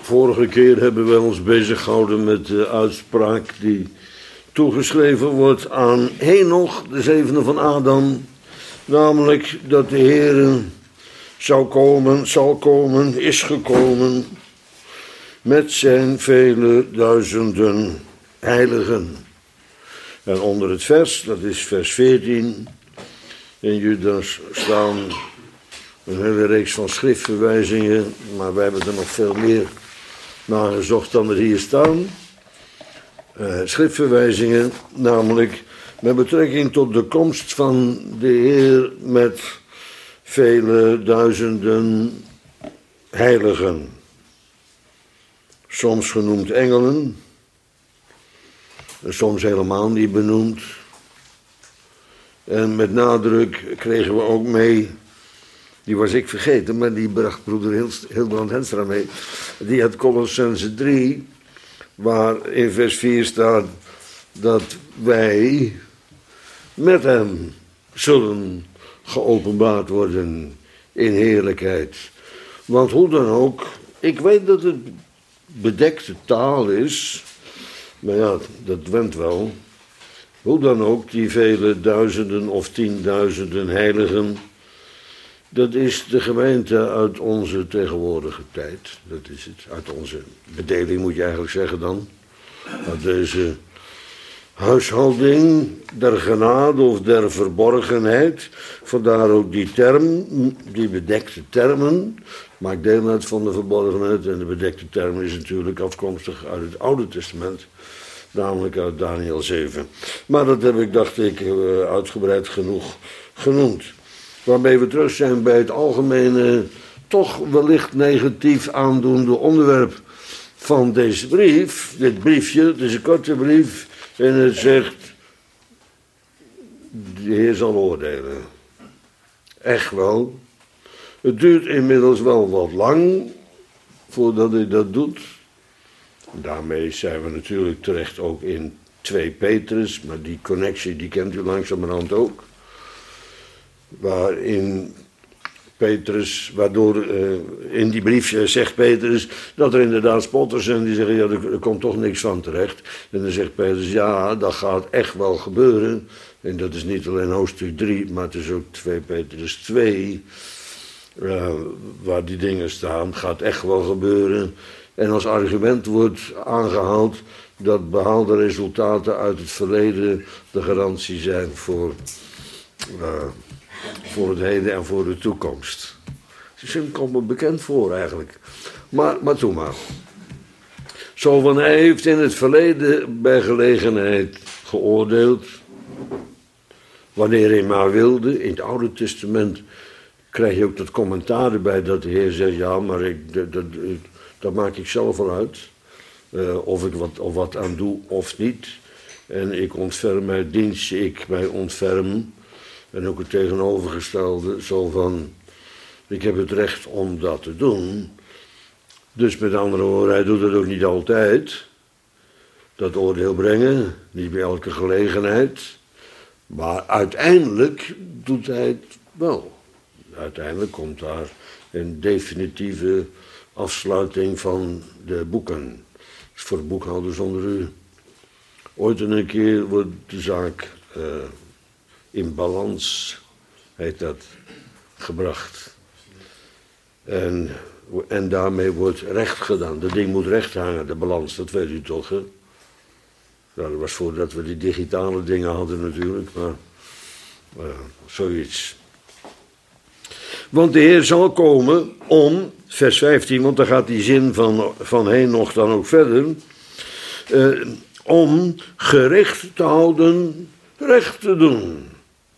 Vorige keer hebben we ons bezig gehouden met de uitspraak die toegeschreven wordt aan Henoch, de zevende van Adam. Namelijk dat de Heere zou komen, zal komen, is gekomen met zijn vele duizenden heiligen. En onder het vers, dat is vers 14, in Judas staan een hele reeks van schriftverwijzingen, maar wij hebben er nog veel meer nagezocht dan er hier staan. Schriftverwijzingen, namelijk met betrekking tot de komst van de Heer met vele duizenden heiligen. Soms genoemd engelen, en soms helemaal niet benoemd. En met nadruk kregen we ook mee, die was ik vergeten, maar die bracht broeder Hildebrand Henstra mee. Die had Colossense 3, waar in vers 4 staat dat wij met hem zullen geopenbaard worden in heerlijkheid. Want hoe dan ook, ik weet dat het bedekte taal is, maar ja, dat went wel. Hoe dan ook, die vele duizenden of tienduizenden heiligen, dat is de gemeente uit onze tegenwoordige tijd. Dat is het, uit onze bedeling moet je eigenlijk zeggen dan. Uit deze huishouding der genade of der verborgenheid. Vandaar ook die term, die bedekte termen, maakt deel uit van de verborgenheid. En de bedekte term is natuurlijk afkomstig uit het Oude Testament. Namelijk uit Daniel 7. Maar dat heb ik, dacht ik, uitgebreid genoeg genoemd. Waarmee we terug zijn bij het algemene, toch wellicht negatief aandoende onderwerp van deze brief. Dit briefje, het is een korte brief en het zegt, de Heer zal oordelen. Echt wel. Het duurt inmiddels wel wat lang voordat hij dat doet. Daarmee zijn we natuurlijk terecht ook in 2 Petrus, maar die connectie die kent u langzamerhand ook. Waarin Petrus, waardoor in die brief zegt Petrus dat er inderdaad spotters zijn die zeggen, ja, er komt toch niks van terecht. En dan zegt Petrus, ja, dat gaat echt wel gebeuren. En dat is niet alleen hoofdstuk 3, maar het is ook 2 Petrus 2, waar die dingen staan, gaat echt wel gebeuren. En als argument wordt aangehaald dat behaalde resultaten uit het verleden de garantie zijn voor het heden en voor de toekomst. Het komt me bekend voor eigenlijk. Maar toe maar. Zo van hij heeft in het verleden bij gelegenheid geoordeeld, wanneer hij maar wilde. In het Oude Testament krijg je ook dat commentaar erbij dat de Heer zegt, ja, maar dat maak ik zelf wel uit. Of ik wat aan doe of niet. En ik ontferm mij dienst, ik mij ontferm. En ook het tegenovergestelde, zo van, ik heb het recht om dat te doen. Dus met andere woorden, hij doet het ook niet altijd. Dat oordeel brengen, niet bij elke gelegenheid. Maar uiteindelijk doet hij het wel. Uiteindelijk komt daar een definitieve afsluiting van de boeken. Dat is voor de boekhouders onder u. Ooit en een keer wordt de zaak in balans, heet dat, gebracht. En daarmee wordt recht gedaan. Dat ding moet recht hangen, de balans, dat weet u toch, hè? Nou, dat was voordat we die digitale dingen hadden natuurlijk, maar zoiets. Want de Heer zal komen om, vers 15, want daar gaat die zin van Henoch dan ook verder, om gericht te houden, recht te doen.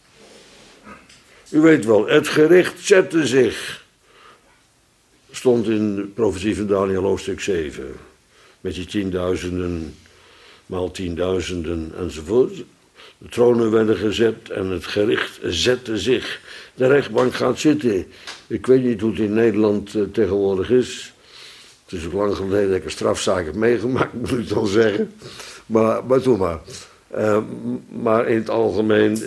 U weet wel, het gericht zette zich, stond in de profetie van Daniel hoofdstuk 7, met die tienduizenden, maal tienduizenden enzovoort. De tronen werden gezet en het gericht zette zich. De rechtbank gaat zitten. Ik weet niet hoe het in Nederland tegenwoordig is. Het is ook lang geleden dat ik een strafzaak heb meegemaakt, moet ik dan zeggen. Maar doe maar. Maar in het algemeen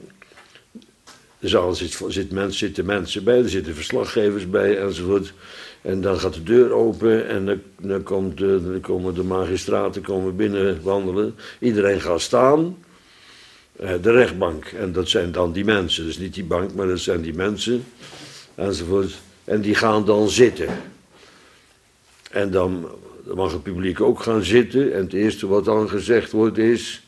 zitten mensen bij, er zitten verslaggevers bij enzovoort. En dan gaat de deur open en dan komen de magistraten komen binnen wandelen. Iedereen gaat staan. De rechtbank. En dat zijn dan die mensen. Dus niet die bank, maar dat zijn die mensen. Enzovoort. En die gaan dan zitten. En dan mag het publiek ook gaan zitten. En het eerste wat dan gezegd wordt is...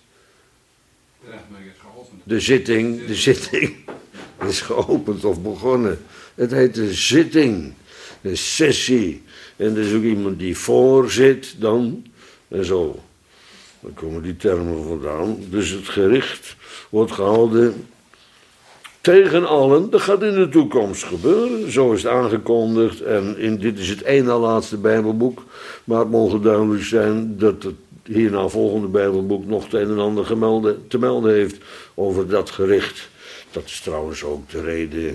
De zitting is geopend of begonnen. Het heet een zitting. Een sessie. En er is ook iemand die voor zit dan. En zo. Dan komen die termen vandaan. Dus het gericht wordt gehouden tegen allen. Dat gaat in de toekomst gebeuren. Zo is het aangekondigd. En dit is het één na laatste Bijbelboek. Maar het mogen duidelijk zijn dat het hierna volgende Bijbelboek nog het een en ander te melden heeft over dat gericht. Dat is trouwens ook de reden.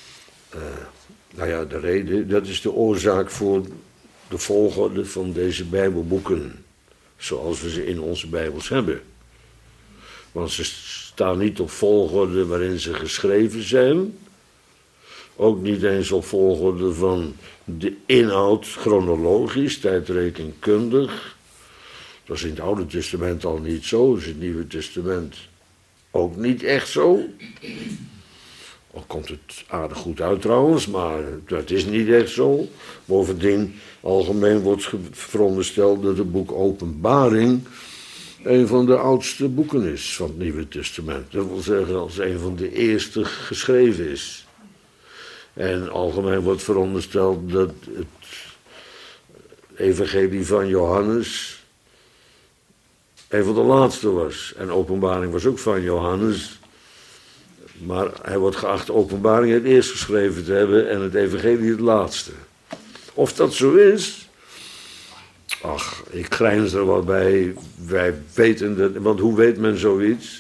De reden, dat is de oorzaak voor de volgorde van deze Bijbelboeken. Zoals we ze in onze Bijbels hebben. Want ze staan niet op volgorde waarin ze geschreven zijn. Ook niet eens op volgorde van de inhoud chronologisch, tijdrekenkundig. Dat is in het Oude Testament al niet zo. Dat is in het Nieuwe Testament ook niet echt zo. Al komt het aardig goed uit trouwens, maar dat is niet echt zo. Bovendien, algemeen wordt verondersteld dat het boek Openbaring een van de oudste boeken is van het Nieuwe Testament. Dat wil zeggen als een van de eerste geschreven is. En algemeen wordt verondersteld dat het evangelie van Johannes een van de laatste was. En Openbaring was ook van Johannes. Maar hij wordt geacht Openbaring het eerst geschreven te hebben en het evangelie het laatste. Of dat zo is? Ach, ik grijns er wel bij. Wij weten dat, want hoe weet men zoiets?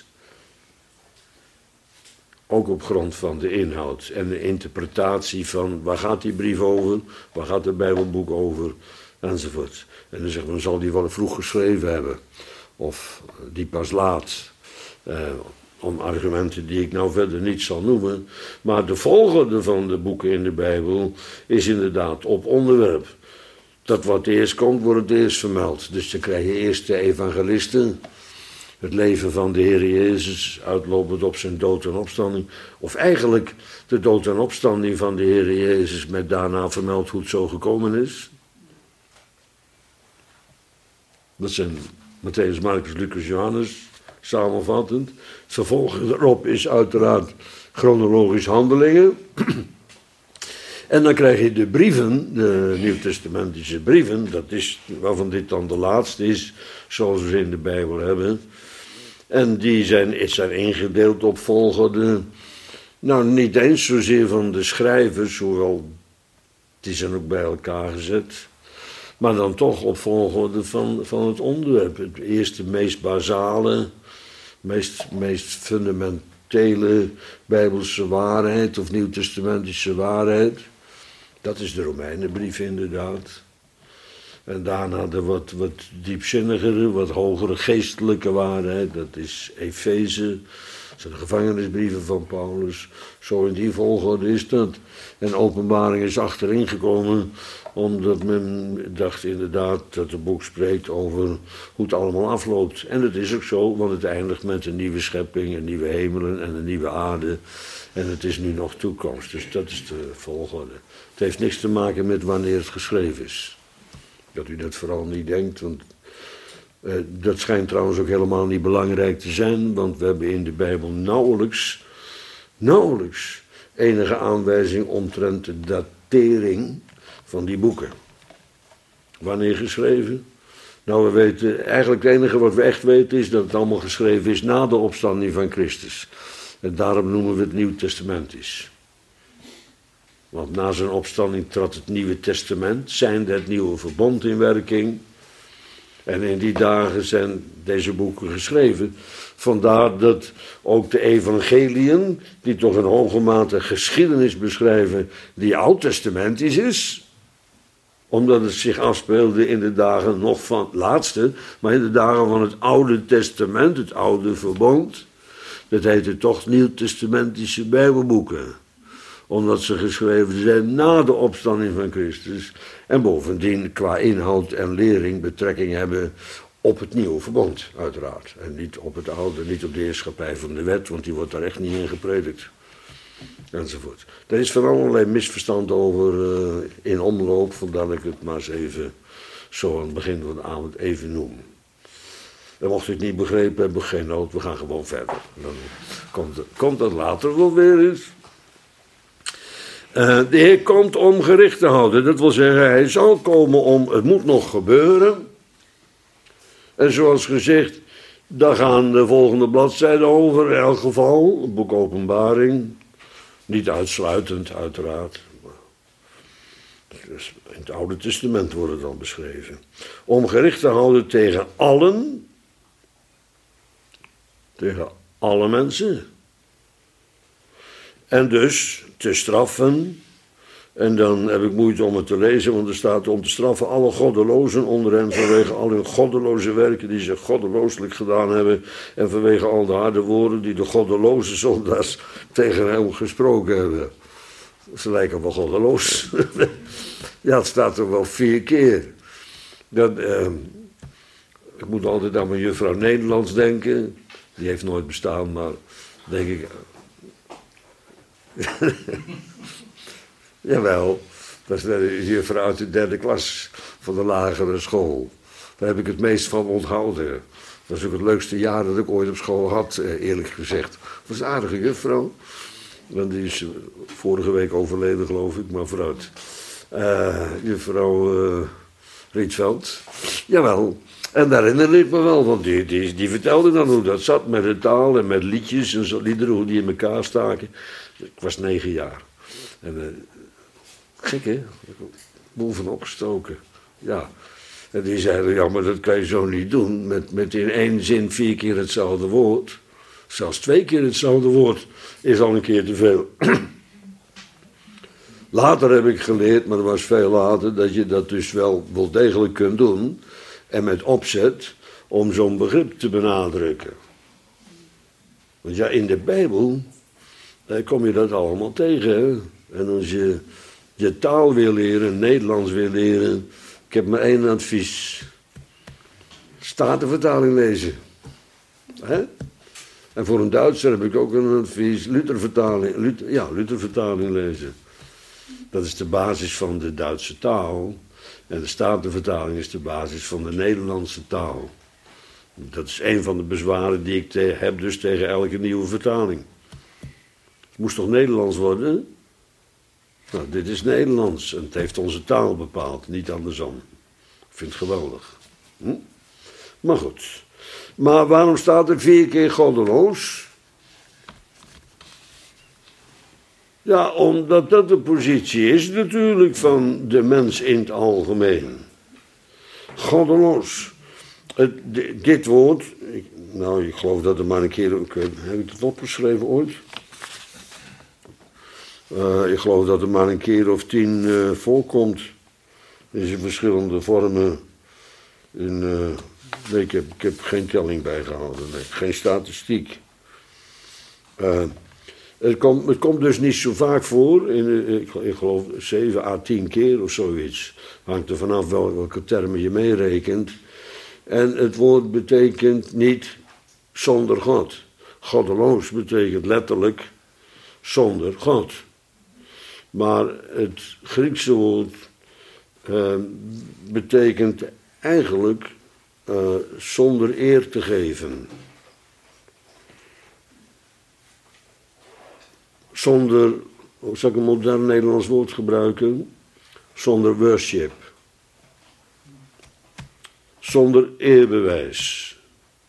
Ook op grond van de inhoud en de interpretatie van waar gaat die brief over, waar gaat het Bijbelboek over, enzovoort. En dan zegt men, zal die wel vroeg geschreven hebben, of die pas laat. Om argumenten die ik nou verder niet zal noemen. Maar de volgorde van de boeken in de Bijbel is inderdaad op onderwerp. Dat wat eerst komt, wordt het eerst vermeld. Dus dan krijg je eerst de evangelisten. Het leven van de Heer Jezus, uitlopend op zijn dood en opstanding. Of eigenlijk de dood en opstanding van de Heer Jezus, met daarna vermeld hoe het zo gekomen is. Dat zijn Mattheüs, Marcus, Lucas, Johannes, samenvattend. Het vervolg erop is uiteraard chronologisch Handelingen. En dan krijg je de brieven, de Nieuwtestamentische brieven, dat is waarvan dit dan de laatste is, zoals we ze in de Bijbel hebben. En die zijn ingedeeld op volgorde, nou niet eens zozeer van de schrijvers, hoewel die zijn ook bij elkaar gezet, maar dan toch op volgorde van het onderwerp. Het eerste, meest basale, meest fundamentele Bijbelse waarheid of Nieuwtestamentische waarheid. Dat is de Romeinenbrief inderdaad. En daarna de wat diepzinnigere, wat hogere geestelijke waarheid. Dat is Efeze. Dat zijn de gevangenisbrieven van Paulus. Zo in die volgorde is dat. En Openbaring is achterin gekomen omdat men dacht inderdaad dat het boek spreekt over hoe het allemaal afloopt. En dat is ook zo, want het eindigt met een nieuwe schepping, een nieuwe hemelen en een nieuwe aarde. En het is nu nog toekomst, dus dat is de volgorde. Het heeft niks te maken met wanneer het geschreven is. Dat u dat vooral niet denkt, want dat schijnt trouwens ook helemaal niet belangrijk te zijn, want we hebben in de Bijbel nauwelijks enige aanwijzing omtrent de datering van die boeken. Wanneer geschreven? Nou, we weten, eigenlijk het enige wat we echt weten is dat het allemaal geschreven is na de opstanding van Christus. En daarom noemen we het Nieuwtestamentisch. Want na zijn opstanding trad het Nieuwe Testament, zijnde het nieuwe verbond in werking. En in die dagen zijn deze boeken geschreven. Vandaar dat ook de evangeliën, die toch in hoge mate geschiedenis beschrijven, die oud-testamentisch is. Omdat het zich afspeelde in de dagen nog van het laatste, maar in de dagen van het Oude Testament, het Oude Verbond. Dat heette toch Nieuwtestamentische Bijbelboeken. omdat ze geschreven zijn na de opstanding van Christus. En bovendien qua inhoud en lering betrekking hebben op het nieuwe verbond, uiteraard. En niet op het oude, niet op de heerschappij van de wet, want die wordt daar echt niet in gepredikt. Enzovoort. Er is van allerlei misverstand over in omloop, vandaar dat ik het maar eens even zo aan het begin van de avond even noem. En mocht u het niet begrepen hebben, geen nood, we gaan gewoon verder. Dan komt dat later wel weer eens. De Heer komt om gericht te houden. Dat wil zeggen, hij zal komen om, het moet nog gebeuren. En zoals gezegd, daar gaan de volgende bladzijden over, in elk geval. Het boek Openbaring. Niet uitsluitend, uiteraard. Dus in het Oude Testament wordt het dan beschreven. Om gericht te houden tegen allen. Tegen alle mensen. En dus te straffen. En dan heb ik moeite om het te lezen, want er staat om te straffen alle goddelozen onder hen vanwege al hun goddeloze werken die ze goddelooselijk gedaan hebben en vanwege al de harde woorden die de goddeloze zondaars tegen hem gesproken hebben. Ze lijken wel goddeloos. Ja, het staat er wel 4 keer. Ik moet altijd aan mijn juffrouw Nederlands denken. Die heeft nooit bestaan, maar denk ik... Jawel, dat is de juffrouw uit de 3e klas van de lagere school. Daar heb ik het meest van onthouden. Dat is ook het leukste jaar dat ik ooit op school had, eerlijk gezegd. Dat was een aardige juffrouw. Want die is vorige week overleden, geloof ik, maar vooruit. Juffrouw Rietveld. Jawel. En daar herinner ik me wel, want die vertelde dan hoe dat zat met de taal en met liedjes en zo, liederen, hoe die in elkaar staken. Ik was 9 jaar. En gek, hè? Bovenop gestoken. Ja. En die zeiden, ja, maar dat kan je zo niet doen. Met in 1 zin 4 keer hetzelfde woord. Zelfs 2 keer hetzelfde woord is al een keer te veel. Later heb ik geleerd, maar dat was veel later, dat je dat dus wel degelijk kunt doen. En met opzet om zo'n begrip te benadrukken. Want ja, in de Bijbel kom je dat allemaal tegen, hè? En als je taal wil leren, Nederlands wil leren, ik heb maar 1 advies. Statenvertaling lezen. Hè? En voor een Duitser heb ik ook een advies, Luthervertaling lezen. Dat is de basis van de Duitse taal. En de Statenvertaling is de basis van de Nederlandse taal. Dat is een van de bezwaren die ik heb dus tegen elke nieuwe vertaling. Het moest toch Nederlands worden? Nou, dit is Nederlands en het heeft onze taal bepaald, niet andersom. Ik vind het geweldig. Maar goed. Maar waarom staat er 4 keer goddeloos? Ja, omdat dat de positie is natuurlijk van de mens in het algemeen. Goddeloos. Dit woord, ik geloof dat er maar een keer, heb ik het opgeschreven ooit? Ik geloof dat er maar een keer of 10 voorkomt. In zijn verschillende vormen. Nee, ik heb geen telling bijgehouden. Nee, geen statistiek. Het komt dus niet zo vaak voor. Ik geloof 7 à 10 keer of zoiets. Hangt er vanaf welke termen je meerekent. En het woord betekent niet zonder God. Goddeloos betekent letterlijk zonder God. Maar het Griekse woord betekent eigenlijk zonder eer te geven. Zonder, hoe zal ik een modern Nederlands woord gebruiken? Zonder worship. Zonder eerbewijs.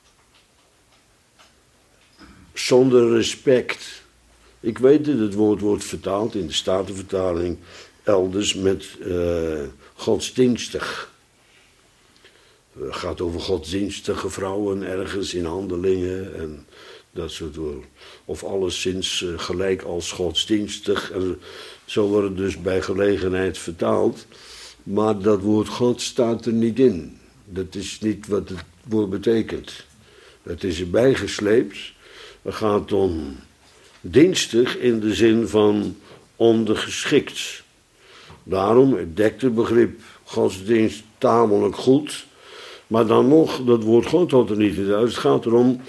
Zonder respect. Ik weet dat het woord wordt vertaald in de Statenvertaling elders met godsdienstig. Het gaat over godsdienstige vrouwen ergens in Handelingen en dat soort woorden. Of alleszins gelijk als godsdienstig. En zo wordt het dus bij gelegenheid vertaald. Maar dat woord God staat er niet in. Dat is niet wat het woord betekent. Het is erbij gesleept. Het gaat om dienstig in de zin van ondergeschikt. Daarom, het dekt het begrip godsdienst tamelijk goed. Maar dan nog, dat woord God had er niet in thuis. Het gaat erom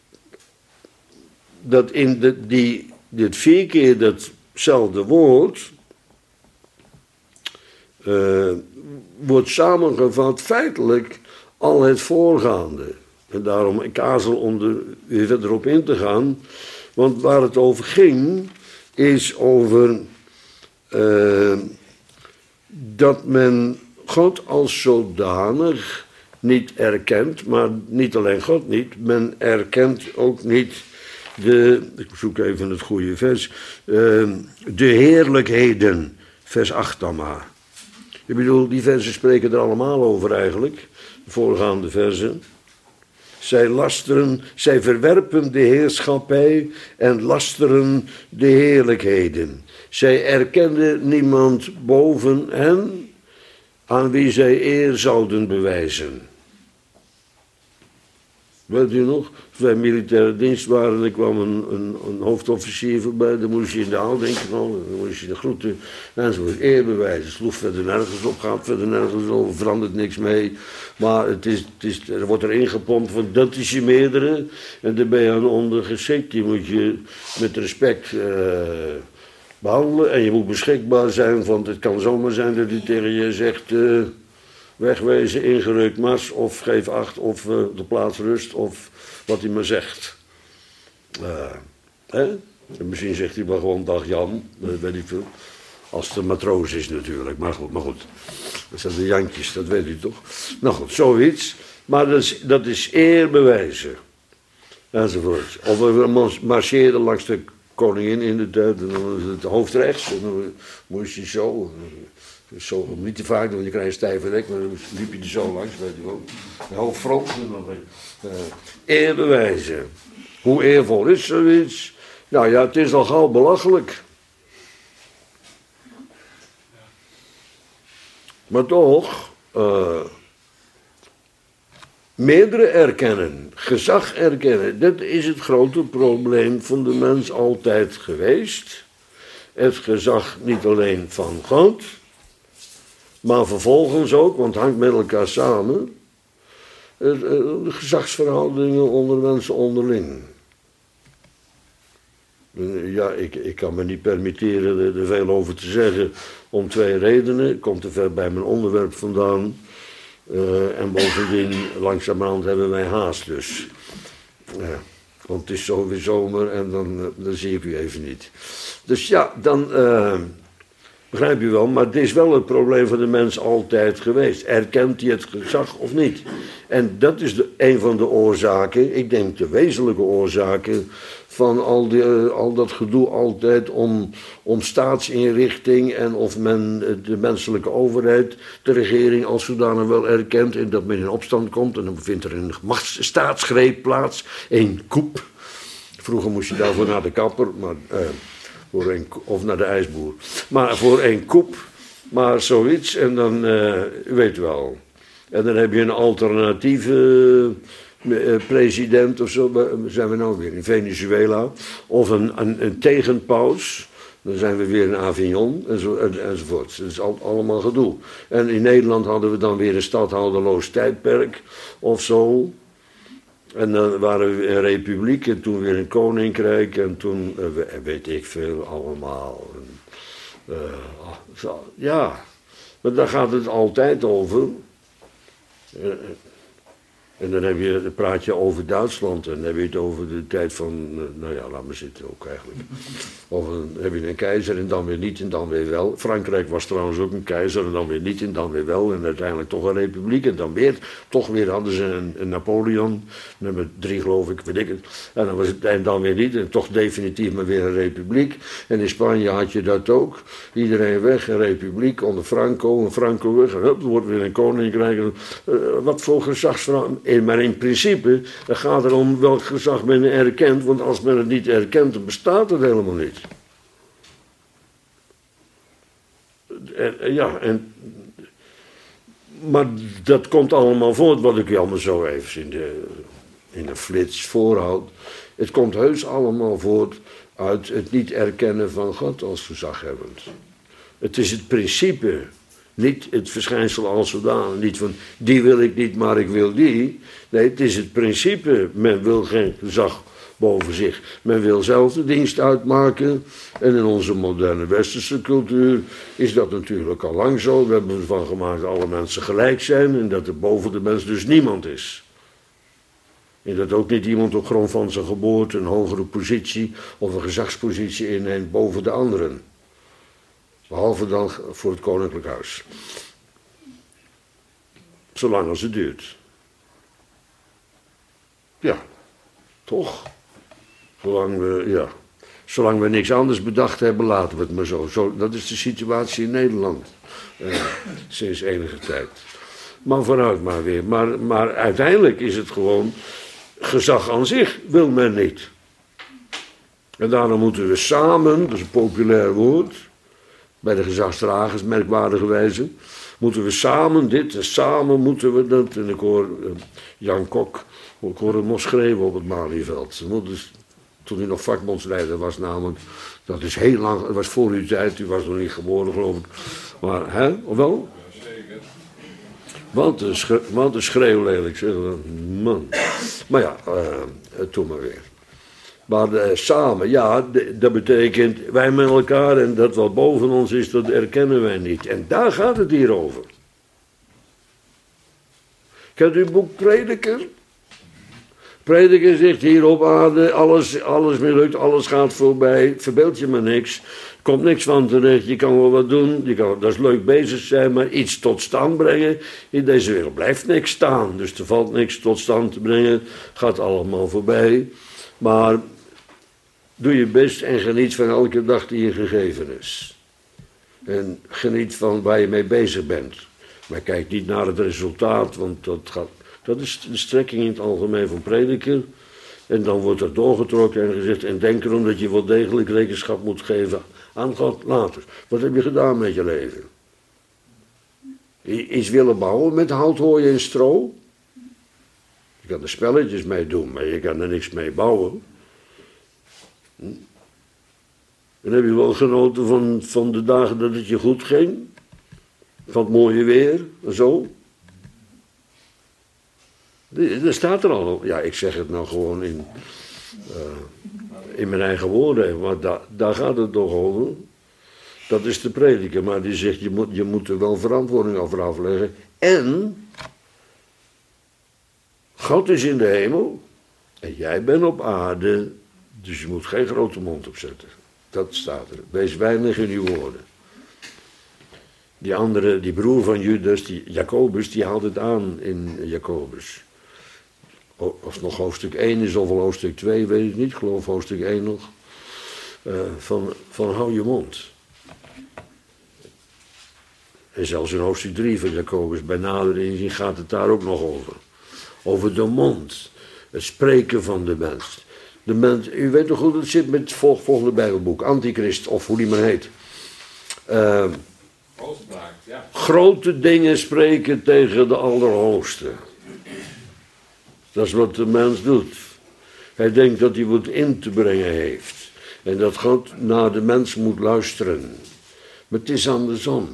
dat in dit 4 keer datzelfde woord wordt samengevat feitelijk al het voorgaande. En daarom, ik aarzel om er weer verder op in te gaan. Want waar het over ging, is over dat men God als zodanig niet erkent, maar niet alleen God niet, men erkent ook niet ik zoek even het goede vers, de heerlijkheden, vers 8 dan maar. Ik bedoel, die versen spreken er allemaal over eigenlijk, de voorgaande versen. Zij verwerpen de heerschappij en lasteren de heerlijkheden. Zij erkennen niemand boven hen aan wie zij eer zouden bewijzen. Weet u nog? Als wij militaire dienst waren, er kwam een hoofdofficier voorbij, dan moest je in de hal denken, dan moest je de groeten enzovoort, eerbewijzen. Sloeg verder nergens op, gaat verder nergens over, verandert niks mee. Maar er wordt erin gepompt van dat is je meerdere en daar ben je aan ondergeschikt. Die moet je met respect behandelen en je moet beschikbaar zijn, want het kan zomaar zijn dat hij tegen je zegt wegwezen, ingerukt mars, of geef acht, of de plaats rust, of wat hij maar zegt. En misschien zegt hij maar gewoon dag Jan, dat weet ik veel. Als het een matroos is natuurlijk, maar goed. Dat zijn de Jantjes, dat weet u toch. Nou goed, zoiets. Maar dat is eerbewijzen. Enzovoort. Of we marcheerden langs de koningin in de tijd, en dan was het hoofd rechts, en dan moest je zo niet te vaak, want je krijgt een stijve nek, maar dan liep je er zo langs, weet je wel. De hoofdfront, en dan eerbewijzen. Hoe eervol is zoiets? Nou ja, het is al gauw belachelijk. Maar toch, meerdere erkennen, gezag erkennen, dat is het grote probleem van de mens altijd geweest. Het gezag niet alleen van God, maar vervolgens ook, want het hangt met elkaar samen, de gezagsverhoudingen onder mensen onderling. Ja, ik kan me niet permitteren er veel over te zeggen, om 2 redenen. Het komt te ver bij mijn onderwerp vandaan. En bovendien, langzamerhand hebben wij haast dus. Want het is zo weer zomer en dan zie ik u even niet. Dus ja, dan begrijp je wel, maar het is wel het probleem van de mens altijd geweest. Erkent hij het gezag of niet? En dat is een van de oorzaken, ik denk de wezenlijke oorzaken van al dat gedoe altijd om staatsinrichting en of men de menselijke overheid, de regering als zodanig wel erkent en dat men in opstand komt en dan vindt er een staatsgreep plaats, een coup. Vroeger moest je daarvoor naar de kapper, maar, of naar de ijsboer. Maar voor een coup, maar zoiets en dan, u weet wel. En dan heb je een alternatieve president of zo, zijn we nou weer in Venezuela, of een tegenpaus, dan zijn we weer in Avignon enzovoort. Dat is allemaal gedoe. En in Nederland hadden we dan weer een stadhouderloos tijdperk of zo. En dan waren we een republiek en toen weer een koninkrijk en toen weet ik veel allemaal. Ja, maar daar gaat het altijd over. En dan praat je over Duitsland en dan heb je het over de tijd van, nou ja, laat maar zitten ook eigenlijk. Of dan heb je een keizer en dan weer niet en dan weer wel. Frankrijk was trouwens ook een keizer en dan weer niet en dan weer wel. En uiteindelijk toch een republiek en dan weer, toch weer hadden ze een Napoleon, nummer 3 geloof ik, weet ik het. En dan was het en dan weer niet en toch definitief maar weer een republiek. En in Spanje had je dat ook. Iedereen weg, een republiek onder Franco, en Franco weg. En hup, er wordt weer een koninkrijk. Wat voor gezagsverhouding. Maar in principe gaat het om welk gezag men erkent, want als men het niet erkent, dan bestaat het helemaal niet. Maar dat komt allemaal voort, wat ik je allemaal zo even in een flits voorhoud. Het komt heus allemaal voort uit het niet erkennen van God als gezaghebbend. Het is het principe, niet het verschijnsel als zodanig. Niet van, die wil ik niet, maar ik wil die. Nee, het is het principe, men wil geen gezag boven zich. Men wil zelf de dienst uitmaken. En in onze moderne westerse cultuur is dat natuurlijk al lang zo. We hebben ervan gemaakt dat alle mensen gelijk zijn en dat er boven de mens dus niemand is. En dat ook niet iemand op grond van zijn geboorte een hogere positie of een gezagspositie inneemt boven de anderen. Behalve dan voor het koninklijk huis. Zolang als het duurt. Ja, toch? Zolang we niks anders bedacht hebben, laten we het maar zo. Dat is de situatie in Nederland. Sinds enige tijd. Maar vooruit maar weer. Maar uiteindelijk is het gewoon, gezag aan zich wil men niet. En daarom moeten we samen, dat is een populair woord, bij de gezagsdragers merkwaardigerwijze, moeten we samen dit en samen moeten we dat. En ik hoor Jan Kok, ik hoor hem nog schreeuwen op het Malieveld. Toen hij nog vakbondsleider was namelijk, dat is heel lang, dat was voor uw tijd, u was nog niet geboren geloof ik. Maar, hè, of wel? Want een schreeuw lelijk, zeg. Man. Maar ja, toen maar weer. Maar samen, ja, dat betekent wij met elkaar en dat wat boven ons is, dat erkennen wij niet. En daar gaat het hier over. Kent u het boek Prediker? Prediker zegt hier op aarde, alles mislukt, alles gaat voorbij, verbeeld je maar niks. Komt niks van terecht, je kan wel wat doen, dat is leuk bezig zijn, maar iets tot stand brengen. In deze wereld blijft niks staan, dus er valt niks tot stand te brengen, gaat allemaal voorbij. Maar doe je best en geniet van elke dag die je gegeven is. En geniet van waar je mee bezig bent. Maar kijk niet naar het resultaat, want dat is de strekking in het algemeen van Prediker. En dan wordt er doorgetrokken en gezegd, en denk erom dat je wel degelijk rekenschap moet geven aan God later. Wat heb je gedaan met je leven? Iets willen bouwen met hout, hooi en stro? Je kan er spelletjes mee doen, maar je kan er niks mee bouwen. En heb je wel genoten van de dagen dat het je goed ging? Van het mooie weer en zo? Dat staat er al. Ja, ik zeg het nou gewoon in mijn eigen woorden. Maar daar gaat het toch over. Dat is de prediker. Maar die zegt, je moet er wel verantwoording over afleggen. En God is in de hemel. En jij bent op aarde. Dus je moet geen grote mond opzetten. Dat staat er. Wees weinig in uw woorden. Die andere, die broer van Judas, Jacobus, die haalt het aan in Jacobus. Of het nog hoofdstuk 1 is of hoofdstuk 2, weet ik niet. Ik geloof hoofdstuk 1 nog. Van hou je mond. En zelfs in hoofdstuk 3 van Jacobus, bij nader inzien, gaat het daar ook nog over. Over de mond. Het spreken van de mens. De mens, u weet toch hoe het zit met het volgende Bijbelboek. Antichrist, of hoe die maar heet. Ja. Grote dingen spreken tegen de Allerhoogste. Dat is wat de mens doet. Hij denkt dat hij wat in te brengen heeft. En dat God naar de mens moet luisteren. Maar het is andersom.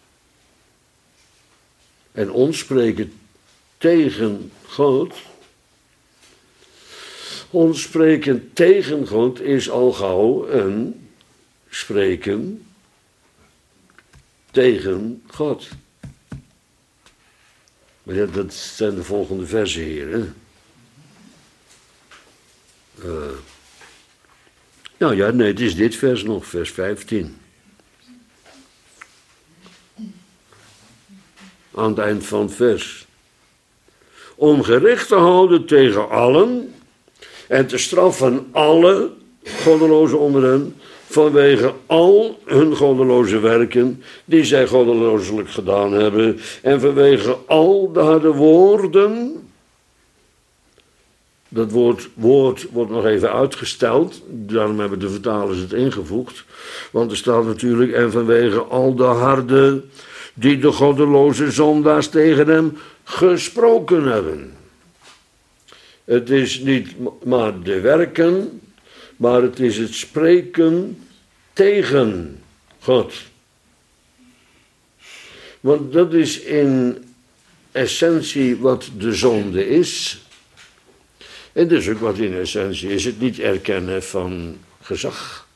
En ons spreken tegen God. Ons spreken tegen God is al gauw een spreken tegen God. Maar ja, dat zijn de volgende versen hier. Hè? Nou ja, nee, het is dit vers nog, vers 15. Aan het eind van het vers. Om gericht te houden tegen allen en te straffen alle goddelozen onder hen, vanwege al hun goddeloze werken die zij goddelozelijk gedaan hebben en vanwege al de harde woorden. Dat woord wordt nog even uitgesteld, daarom hebben de vertalers het ingevoegd, want er staat natuurlijk en vanwege al de harde die de goddeloze zondaars tegen hem gesproken hebben. Het is niet maar de werken maar het is het spreken tegen God. Want dat is in essentie wat de zonde is. En dus ook wat in essentie is het niet erkennen van gezag.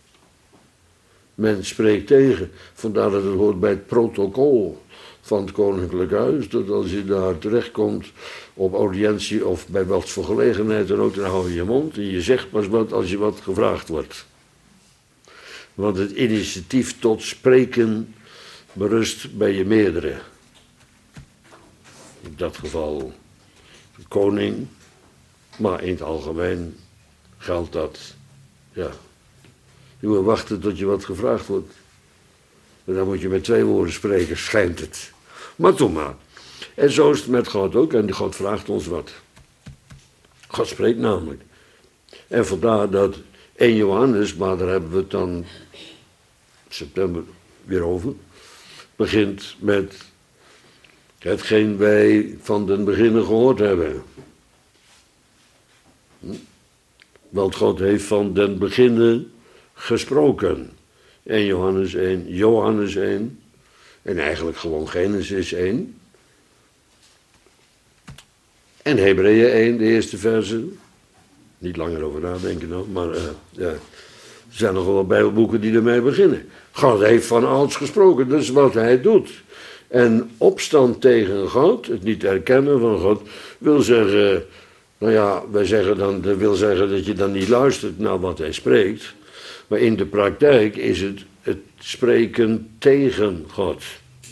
Men spreekt tegen, vandaar dat het hoort bij het protocol van het Koninklijk Huis, dat als je daar terechtkomt op audiëntie of bij wat voor gelegenheid dan ook, dan hou je je mond en je zegt pas wat als je wat gevraagd wordt. Want het initiatief tot spreken berust bij je meerdere. In dat geval de koning, maar in het algemeen geldt dat, ja. Je moet wachten tot je wat gevraagd wordt. En dan moet je met 2 woorden spreken, schijnt het. Maar toen maar. En zo is het met God ook. En God vraagt ons wat. God spreekt namelijk. En vandaar dat 1 Johannes, maar daar hebben we het dan september weer over, begint met hetgeen wij van den beginnen gehoord hebben. Want God heeft van den beginnen gesproken. 1 Johannes 1, Johannes 1 en eigenlijk gewoon Genesis 1. En Hebreeën 1, de eerste verse. Niet langer over nadenken nog, maar ja. Er zijn nog wel bijbelboeken die ermee beginnen. God heeft van ouds gesproken, dat is wat hij doet. En opstand tegen God, het niet erkennen van God, wil zeggen, nou ja, wij zeggen dan, dat wil zeggen dat je dan niet luistert naar wat hij spreekt. Maar in de praktijk is het spreken tegen God.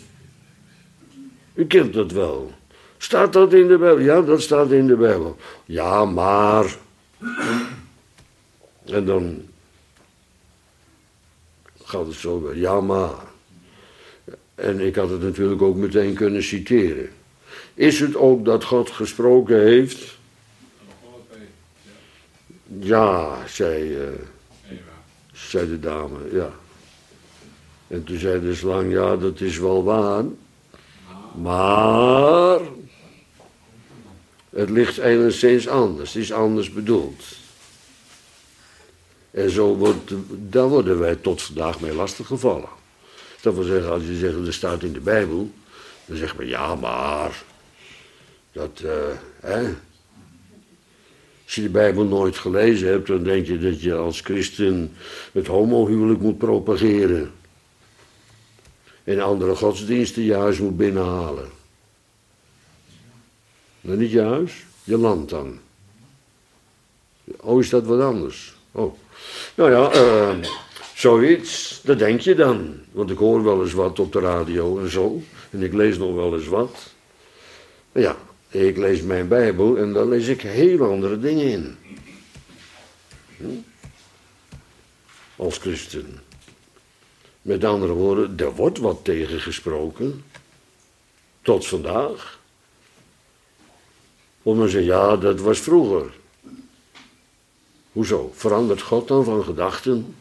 U kent dat wel. Staat dat in de Bijbel? Ja, dat staat in de Bijbel. Ja, maar. En dan gaat het zo weer. Ja, maar. En ik had het natuurlijk ook meteen kunnen citeren. Is het ook dat God gesproken heeft? Ja, zei de dame, ja. En toen zei de slang, ja, dat is wel waar. Maar het ligt enigszins anders. Het is anders bedoeld. En zo daar worden wij tot vandaag mee lastiggevallen. Dat wil zeggen, als je zegt, er staat in de Bijbel, dan zeg je, ja, maar dat, als je de Bijbel nooit gelezen hebt, dan denk je dat je als christen het homohuwelijk moet propageren. En andere godsdiensten je huis moet binnenhalen. Nou, niet je huis, je land dan. Oh, is dat wat anders? Oh. Nou ja, zoiets, dat denk je dan. Want ik hoor wel eens wat op de radio en zo. En ik lees nog wel eens wat. Maar ja, ik lees mijn Bijbel en daar lees ik heel andere dingen in. Als christen. Met andere woorden, er wordt wat tegen gesproken. Tot vandaag. Om dan te zeggen, ja, dat was vroeger. Hoezo? Verandert God dan van gedachten?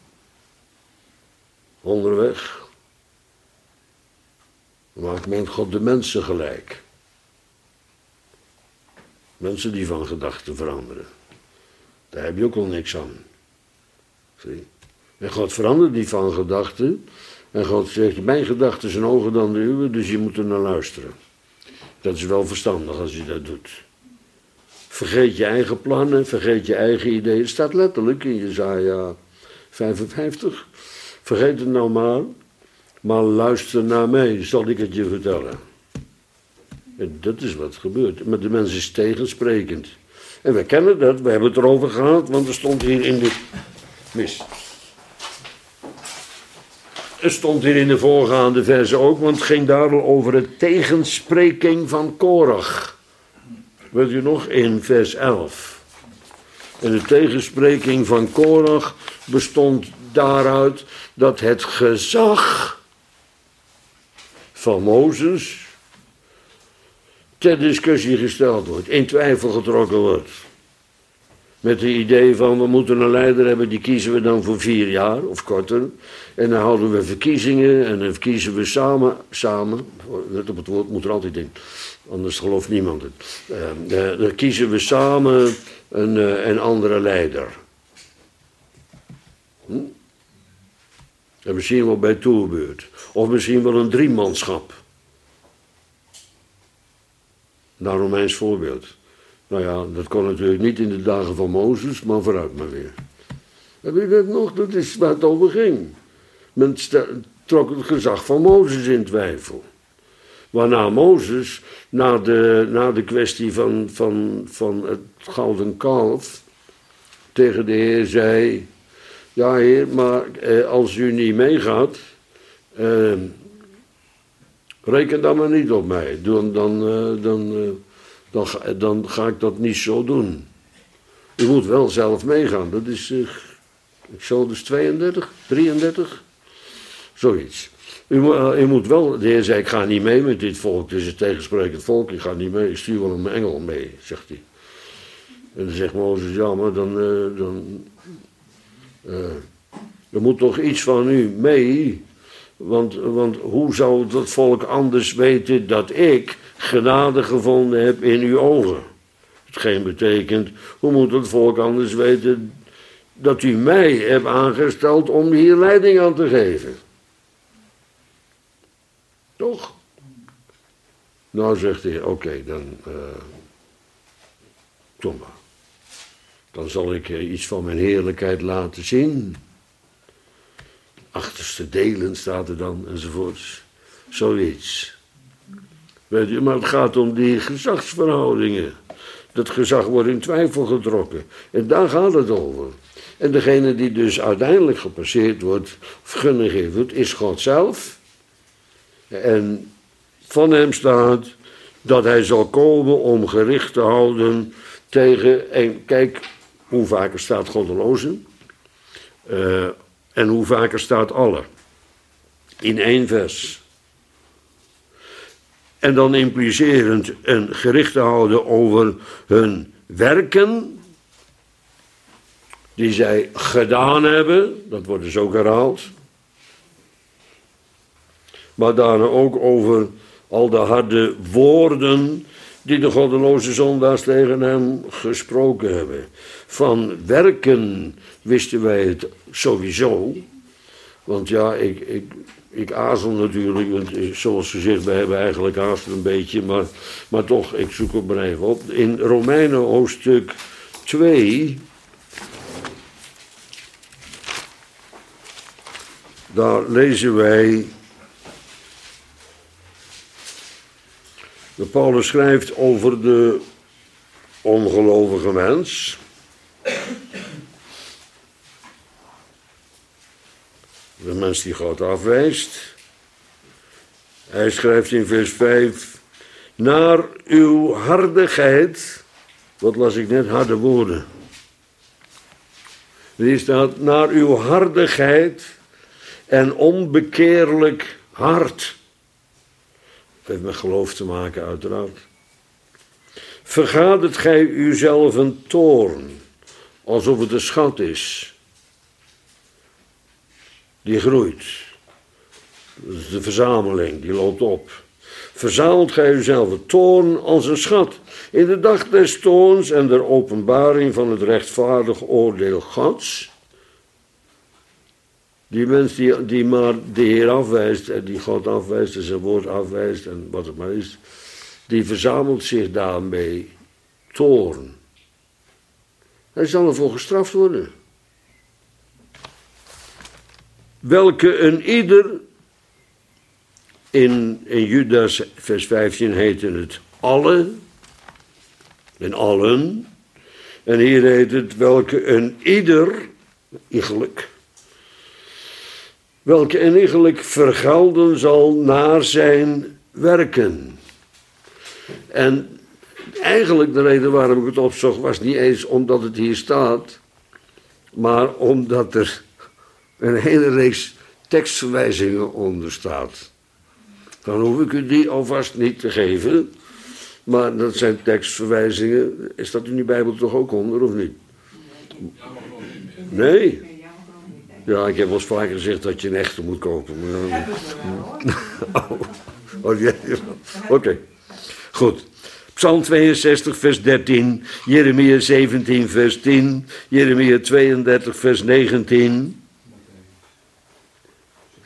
Onderweg? Maakt men God de mensen gelijk? Mensen die van gedachten veranderen. Daar heb je ook al niks aan. Zie? En God verandert niet van gedachten. En God zegt, mijn gedachten zijn hoger dan de uwe, dus je moet er naar luisteren. Dat is wel verstandig als je dat doet. Vergeet je eigen plannen, vergeet je eigen ideeën. Het staat letterlijk in Jesaja 55. Vergeet het nou maar luister naar mij, zal ik het je vertellen. En dat is wat gebeurt. Maar de mens is tegensprekend. En we kennen dat, we hebben het erover gehad, want er stond hier in de... Mis. Er stond hier in de voorgaande verse ook, want het ging daar al over de tegenspreking van Korach. Weet u nog, in vers 11. En de tegenspreking van Korach bestond daaruit dat het gezag van Mozes ter discussie gesteld wordt, in twijfel getrokken wordt. Met het idee van, we moeten een leider hebben, die kiezen we dan voor 4 jaar of korter. En dan houden we verkiezingen en dan kiezen we samen, let op het woord, moet er altijd in, anders gelooft niemand het. Dan kiezen we samen een andere leider. En misschien wel bij toerbeurt. Of misschien wel een driemanschap. Naar Romeins voorbeeld. Nou ja, dat kon natuurlijk niet in de dagen van Mozes, maar vooruit maar weer. Heb je dat nog? Dat is waar het over ging. Men trok het gezag van Mozes in twijfel. Waarna Mozes, na de kwestie van het gouden kalf, tegen de Heer zei: ja, Heer, maar als u niet meegaat, reken dan maar niet op mij. Dan ga ik dat niet zo doen. U moet wel zelf meegaan. Dat is Exodus 32, 33, zoiets. U moet wel, de Heer zei: ik ga niet mee met dit volk. Het is een tegensprekend volk, ik ga niet mee. Ik stuur wel een engel mee, zegt hij. En dan zegt Mozes: ja, maar er moet toch iets van u mee. Want hoe zou dat volk anders weten dat ik genade gevonden heb in uw ogen? Hetgeen betekent, hoe moet het volk anders weten dat u mij hebt aangesteld om hier leiding aan te geven? Toch? Nou, zegt hij: oké, dan kom maar. Dan zal ik iets van mijn heerlijkheid laten zien. Achterste delen staat er dan, enzovoorts. Zoiets. Weet je, maar het gaat om die gezagsverhoudingen. Dat gezag wordt in twijfel getrokken. En daar gaat het over. En degene die dus uiteindelijk gepasseerd wordt, of gunning wordt, is God zelf. En van hem staat dat hij zal komen om gericht te houden tegen, en kijk, hoe vaker staat goddelozen, en hoe vaker staat alle. In één vers. En dan implicerend een gericht te houden over hun werken, die zij gedaan hebben, dat wordt dus ook herhaald. Maar daarna ook over al de harde woorden die de goddeloze zondaars tegen hem gesproken hebben. Van werken wisten wij het sowieso. Want ja, ik aarzel natuurlijk, want zoals gezegd, wij hebben eigenlijk haast een beetje, maar toch, ik zoek het maar even op. In Romeinen hoofdstuk 2, daar lezen wij, dat Paulus schrijft over de ongelovige mens. De mens die God afwijst. Hij schrijft in vers 5: naar uw hardigheid, wat las ik net, harde woorden. Hier staat: naar uw hardigheid en onbekeerlijk hart. Dat heeft met geloof te maken, uiteraard. Vergadert gij uzelf een toorn, alsof het een schat is, die groeit. Dat is de verzameling, die loopt op. Verzamelt gij uzelf een toorn als een schat, in de dag des toorns en der openbaring van het rechtvaardig oordeel Gods. Die mens die maar de Heer afwijst en die God afwijst en zijn woord afwijst en wat het maar is, die verzamelt zich daarmee toorn. Hij zal ervoor gestraft worden. Welke een ieder, in Judas vers 15 heette het alle, en allen, en hier heet het welke een ieder, iegelijk, welke en iegelijk vergelden zal naar zijn werken. En eigenlijk de reden waarom ik het opzocht was niet eens omdat het hier staat, maar omdat er een hele reeks tekstverwijzingen onder staat. Dan hoef ik u die alvast niet te geven, maar dat zijn tekstverwijzingen. Is dat in die Bijbel toch ook onder, of niet? Nee? Ja, ik heb wel eens vaker gezegd dat je een echte moet kopen. Oké. Goed. Psalm 62, vers 13. Jeremia 17, vers 10. Jeremia 32, vers 19.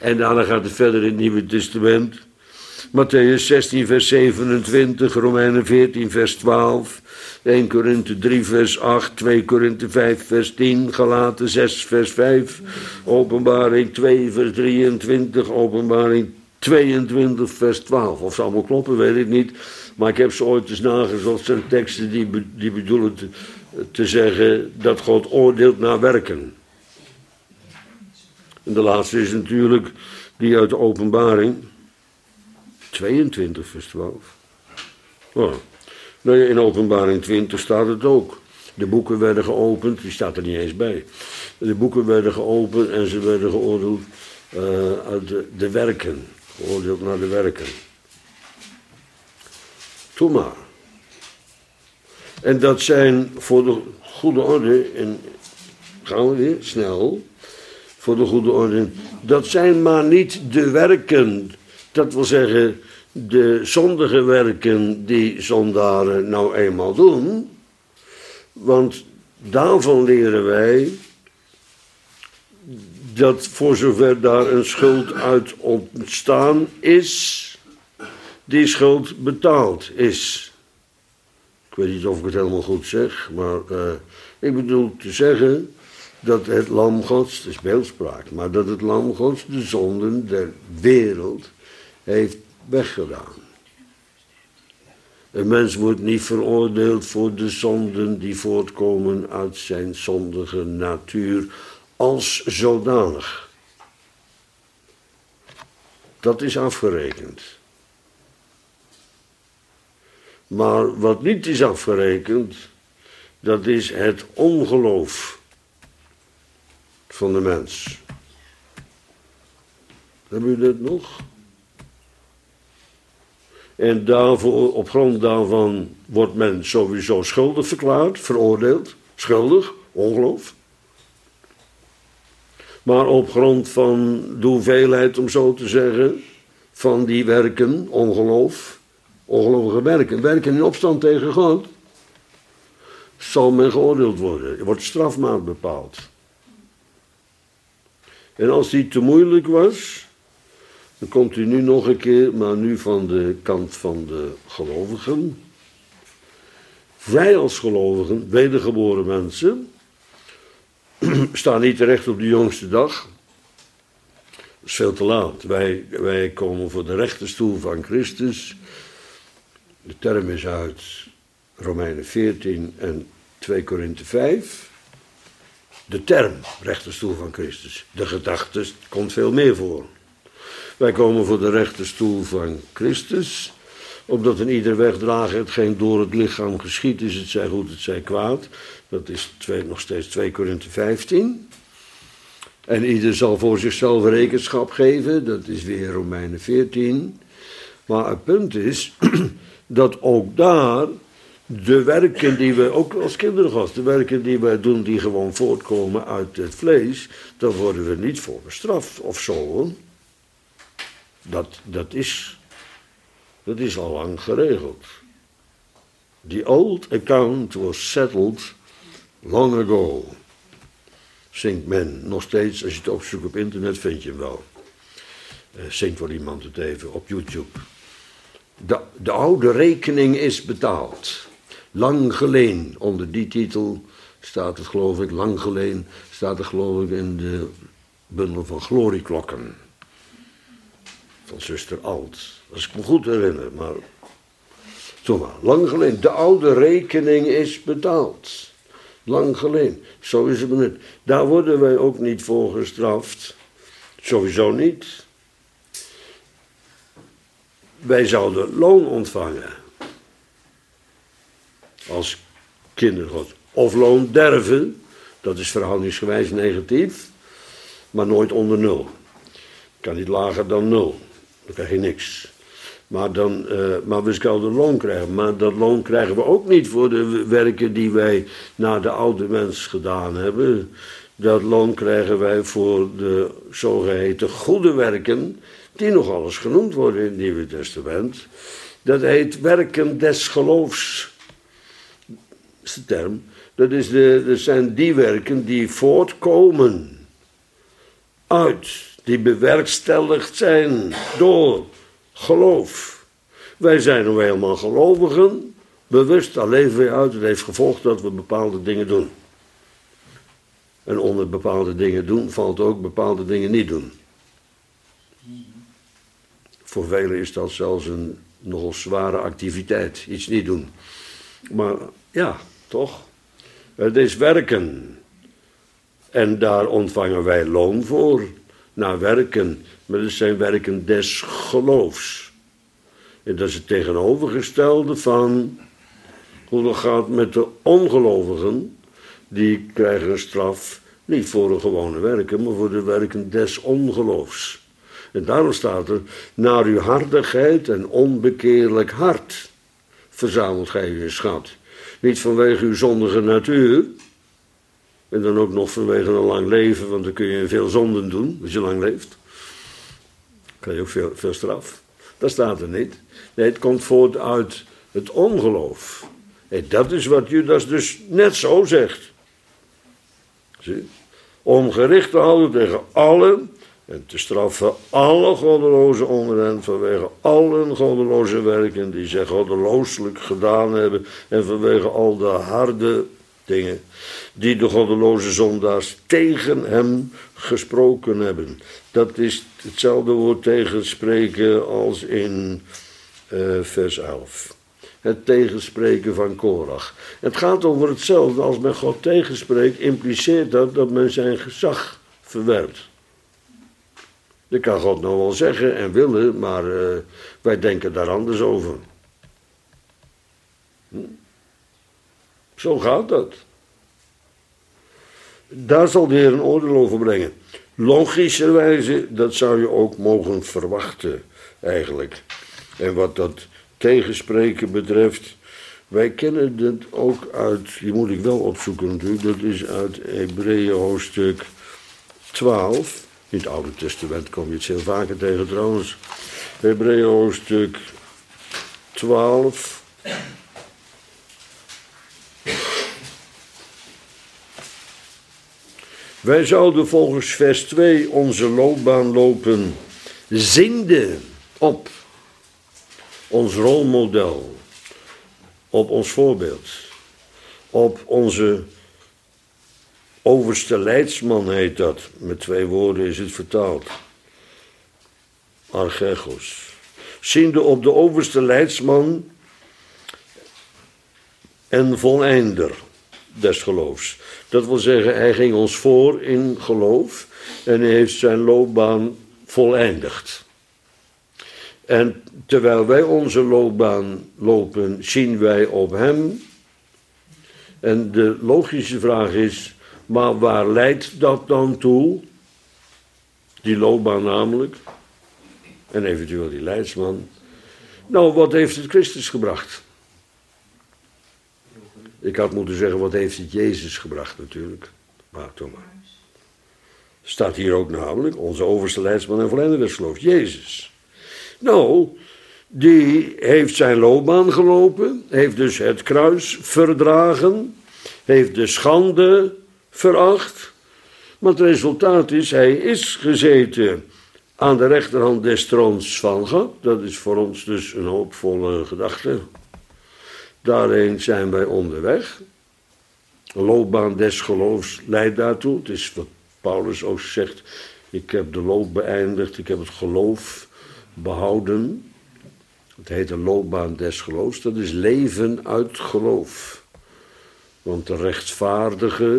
En daarna gaat het verder in het Nieuwe Testament. Matthäus 16 vers 27, Romeinen 14 vers 12, 1 Korinthe 3 vers 8, 2 Korinthe 5 vers 10, Galaten 6 vers 5, Openbaring 2 vers 23, Openbaring 22 vers 12. Of ze allemaal kloppen, weet ik niet. Maar ik heb ze ooit eens nagezocht. Het zijn teksten die bedoelen te zeggen dat God oordeelt naar werken. En de laatste is natuurlijk die uit de Openbaring 22 vers 12. Oh. Nou ja, in Openbaring 20 staat het ook. De boeken werden geopend, die staat er niet eens bij. De boeken werden geopend en ze werden geoordeeld uit de werken. Geoordeeld naar de werken. Doe maar. En dat zijn voor de goede orde, en gaan we weer snel, voor de goede orde, dat zijn maar niet de werken, dat wil zeggen de zondige werken die zondaren nou eenmaal doen, want daarvan leren wij dat voor zover daar een schuld uit ontstaan is, die schuld betaald is. Ik weet niet of ik het helemaal goed zeg, maar ik bedoel te zeggen dat het lam Gods, het is beeldspraak, maar dat het lam Gods de zonden der wereld heeft weggedaan. Een mens wordt niet veroordeeld voor de zonden die voortkomen uit zijn zondige natuur als zodanig. Dat is afgerekend. Maar wat niet is afgerekend, dat is het ongeloof van de mens. Hebben u dat nog? En daarvoor, op grond daarvan wordt men sowieso schuldig verklaard, veroordeeld, schuldig, ongeloof. Maar op grond van de hoeveelheid, om zo te zeggen, van die werken, ongeloof, ongelovige werken, werken in opstand tegen God, zal men geoordeeld worden. Er wordt strafmaat bepaald. En als die te moeilijk was, dan komt u nu nog een keer, maar nu van de kant van de gelovigen. Wij als gelovigen, wedergeboren mensen, staan niet terecht op de jongste dag. Dat is veel te laat. Wij komen voor de rechterstoel van Christus. De term is uit Romeinen 14 en 2 Korinthe 5. De term, rechterstoel van Christus. De gedachte komt veel meer voor. Wij komen voor de rechterstoel van Christus, opdat een ieder wegdragen hetgeen door het lichaam geschied is, het zij goed, het zij kwaad. Dat is nog steeds 2 Korinthe 15. En ieder zal voor zichzelf rekenschap geven, dat is weer Romeinen 14. Maar het punt is dat ook daar de werken die we, ook als kinderen, de werken die wij doen die gewoon voortkomen uit het vlees, daar worden we niet voor bestraft of zo hoor. Dat is al lang geregeld. The old account was settled long ago. Zingt men nog steeds, als je het opzoekt op internet vind je hem wel. Zingt wel iemand het even op YouTube. De oude rekening is betaald. Lang geleden, onder die titel staat het geloof ik, lang geleden staat het geloof ik in de bundel van glorieklokken. Van zuster Alt. Als ik me goed herinner, maar toch maar, lang geleden. De oude rekening is betaald. Lang geleden. Zo is het benut. Daar worden wij ook niet voor gestraft. Sowieso niet. Wij zouden loon ontvangen. Als kindergod. Of loon derven. Dat is verhoudingsgewijs negatief. Maar nooit onder 0. Kan niet lager dan 0. Dan krijg je niks. Maar we zouden loon krijgen. Maar dat loon krijgen we ook niet voor de werken die wij naar de oude mens gedaan hebben. Dat loon krijgen wij voor de zogeheten goede werken, die nog alles genoemd worden in het Nieuwe Testament. Dat heet werken des geloofs. Dat is de term. Dat zijn die werken die voortkomen uit die bewerkstelligd zijn door geloof. Wij zijn nu helemaal gelovigen, bewust, daar leven we uit. Het heeft gevolg dat we bepaalde dingen doen. En onder bepaalde dingen doen valt ook bepaalde dingen niet doen. Voor velen is dat zelfs een nogal zware activiteit, iets niet doen. Maar ja, toch? Het is werken. En daar ontvangen wij loon voor. Naar werken. Maar dat zijn werken des geloofs. En dat is het tegenovergestelde van hoe het gaat met de ongelovigen. Die krijgen een straf niet voor de gewone werken, maar voor de werken des ongeloofs. En daarom staat er, naar uw hardigheid en onbekeerlijk hart verzamelt gij uw schat. Niet vanwege uw zondige natuur, en dan ook nog vanwege een lang leven, want dan kun je veel zonden doen, als je lang leeft. Dan krijg je ook veel straf. Dat staat er niet. Nee, het komt voort uit het ongeloof. En dat is wat Judas dus net zo zegt. Zie? Om gericht te houden tegen allen en te straffen alle goddelozen onder hen vanwege allen goddeloze werken die zij goddelooselijk gedaan hebben en vanwege al de harde dingen die de goddeloze zondaars tegen hem gesproken hebben. Dat is hetzelfde woord tegenspreken als in vers 11. Het tegenspreken van Korach. Het gaat over hetzelfde. Als men God tegenspreekt, impliceert dat men zijn gezag verwerpt. Dat kan God nou wel zeggen en willen, maar wij denken daar anders over. Zo gaat dat. Daar zal de Heer een oordeel over brengen. Logischerwijze, dat zou je ook mogen verwachten, eigenlijk. En wat dat tegenspreken betreft, wij kennen het ook uit, die moet ik wel opzoeken natuurlijk, dat is uit Hebreeën hoofdstuk 12. In het Oude Testament kom je het heel vaker tegen trouwens. Hebreeën hoofdstuk 12. Wij zouden volgens vers 2 onze loopbaan lopen, ziende op ons rolmodel, op ons voorbeeld, op onze overste leidsman heet dat, met 2 woorden is het vertaald, archegos. Ziende op de overste leidsman en voleinder des geloofs. Dat wil zeggen, hij ging ons voor in geloof en hij heeft zijn loopbaan voleindigd. En terwijl wij onze loopbaan lopen, zien wij op hem. En de logische vraag is, maar waar leidt dat dan toe? Die loopbaan namelijk. En eventueel die leidsman. Nou, wat heeft het Christus gebracht? Ik had moeten zeggen, wat heeft het Jezus gebracht natuurlijk. Maar toch maar. Staat hier ook namelijk, onze overste leidsman en volleinder des geloofs, Jezus. Nou, die heeft zijn loopbaan gelopen, heeft dus het kruis verdragen, heeft de schande veracht. Maar het resultaat is, hij is gezeten aan de rechterhand des troons van God. Dat is voor ons dus een hoopvolle gedachte. Daarheen zijn wij onderweg. De loopbaan des geloofs leidt daartoe. Het is wat Paulus ook zegt. Ik heb de loop beëindigd, ik heb het geloof behouden. Het heet de loopbaan des geloofs. Dat is leven uit geloof. Want de rechtvaardige,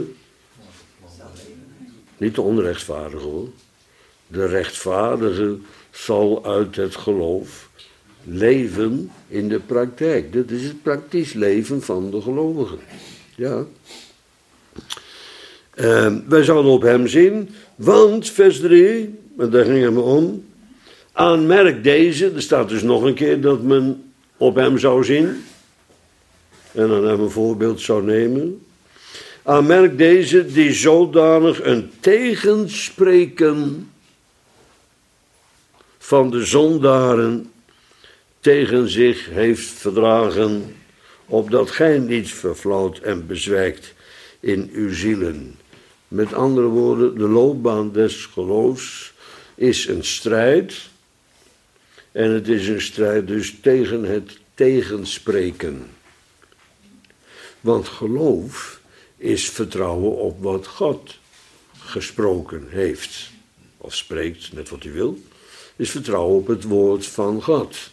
niet de onrechtvaardige hoor. De rechtvaardige zal uit het geloof leven in de praktijk. Dat is het praktisch leven van de gelovigen. Ja. Wij zouden op hem zien, want, vers 3, en daar ging het om. Aanmerk deze, er staat dus nog een keer dat men op hem zou zien. En dan hem een voorbeeld zou nemen. Aanmerk deze, die zodanig een tegenspreken van de zondaren tegen zich heeft verdragen, opdat gij niet verflauwt en bezwijkt in uw zielen. Met andere woorden, de loopbaan des geloofs is een strijd. En het is een strijd dus tegen het tegenspreken. Want geloof is vertrouwen op wat God gesproken heeft. Of spreekt, net wat hij wil. Is vertrouwen op het woord van God.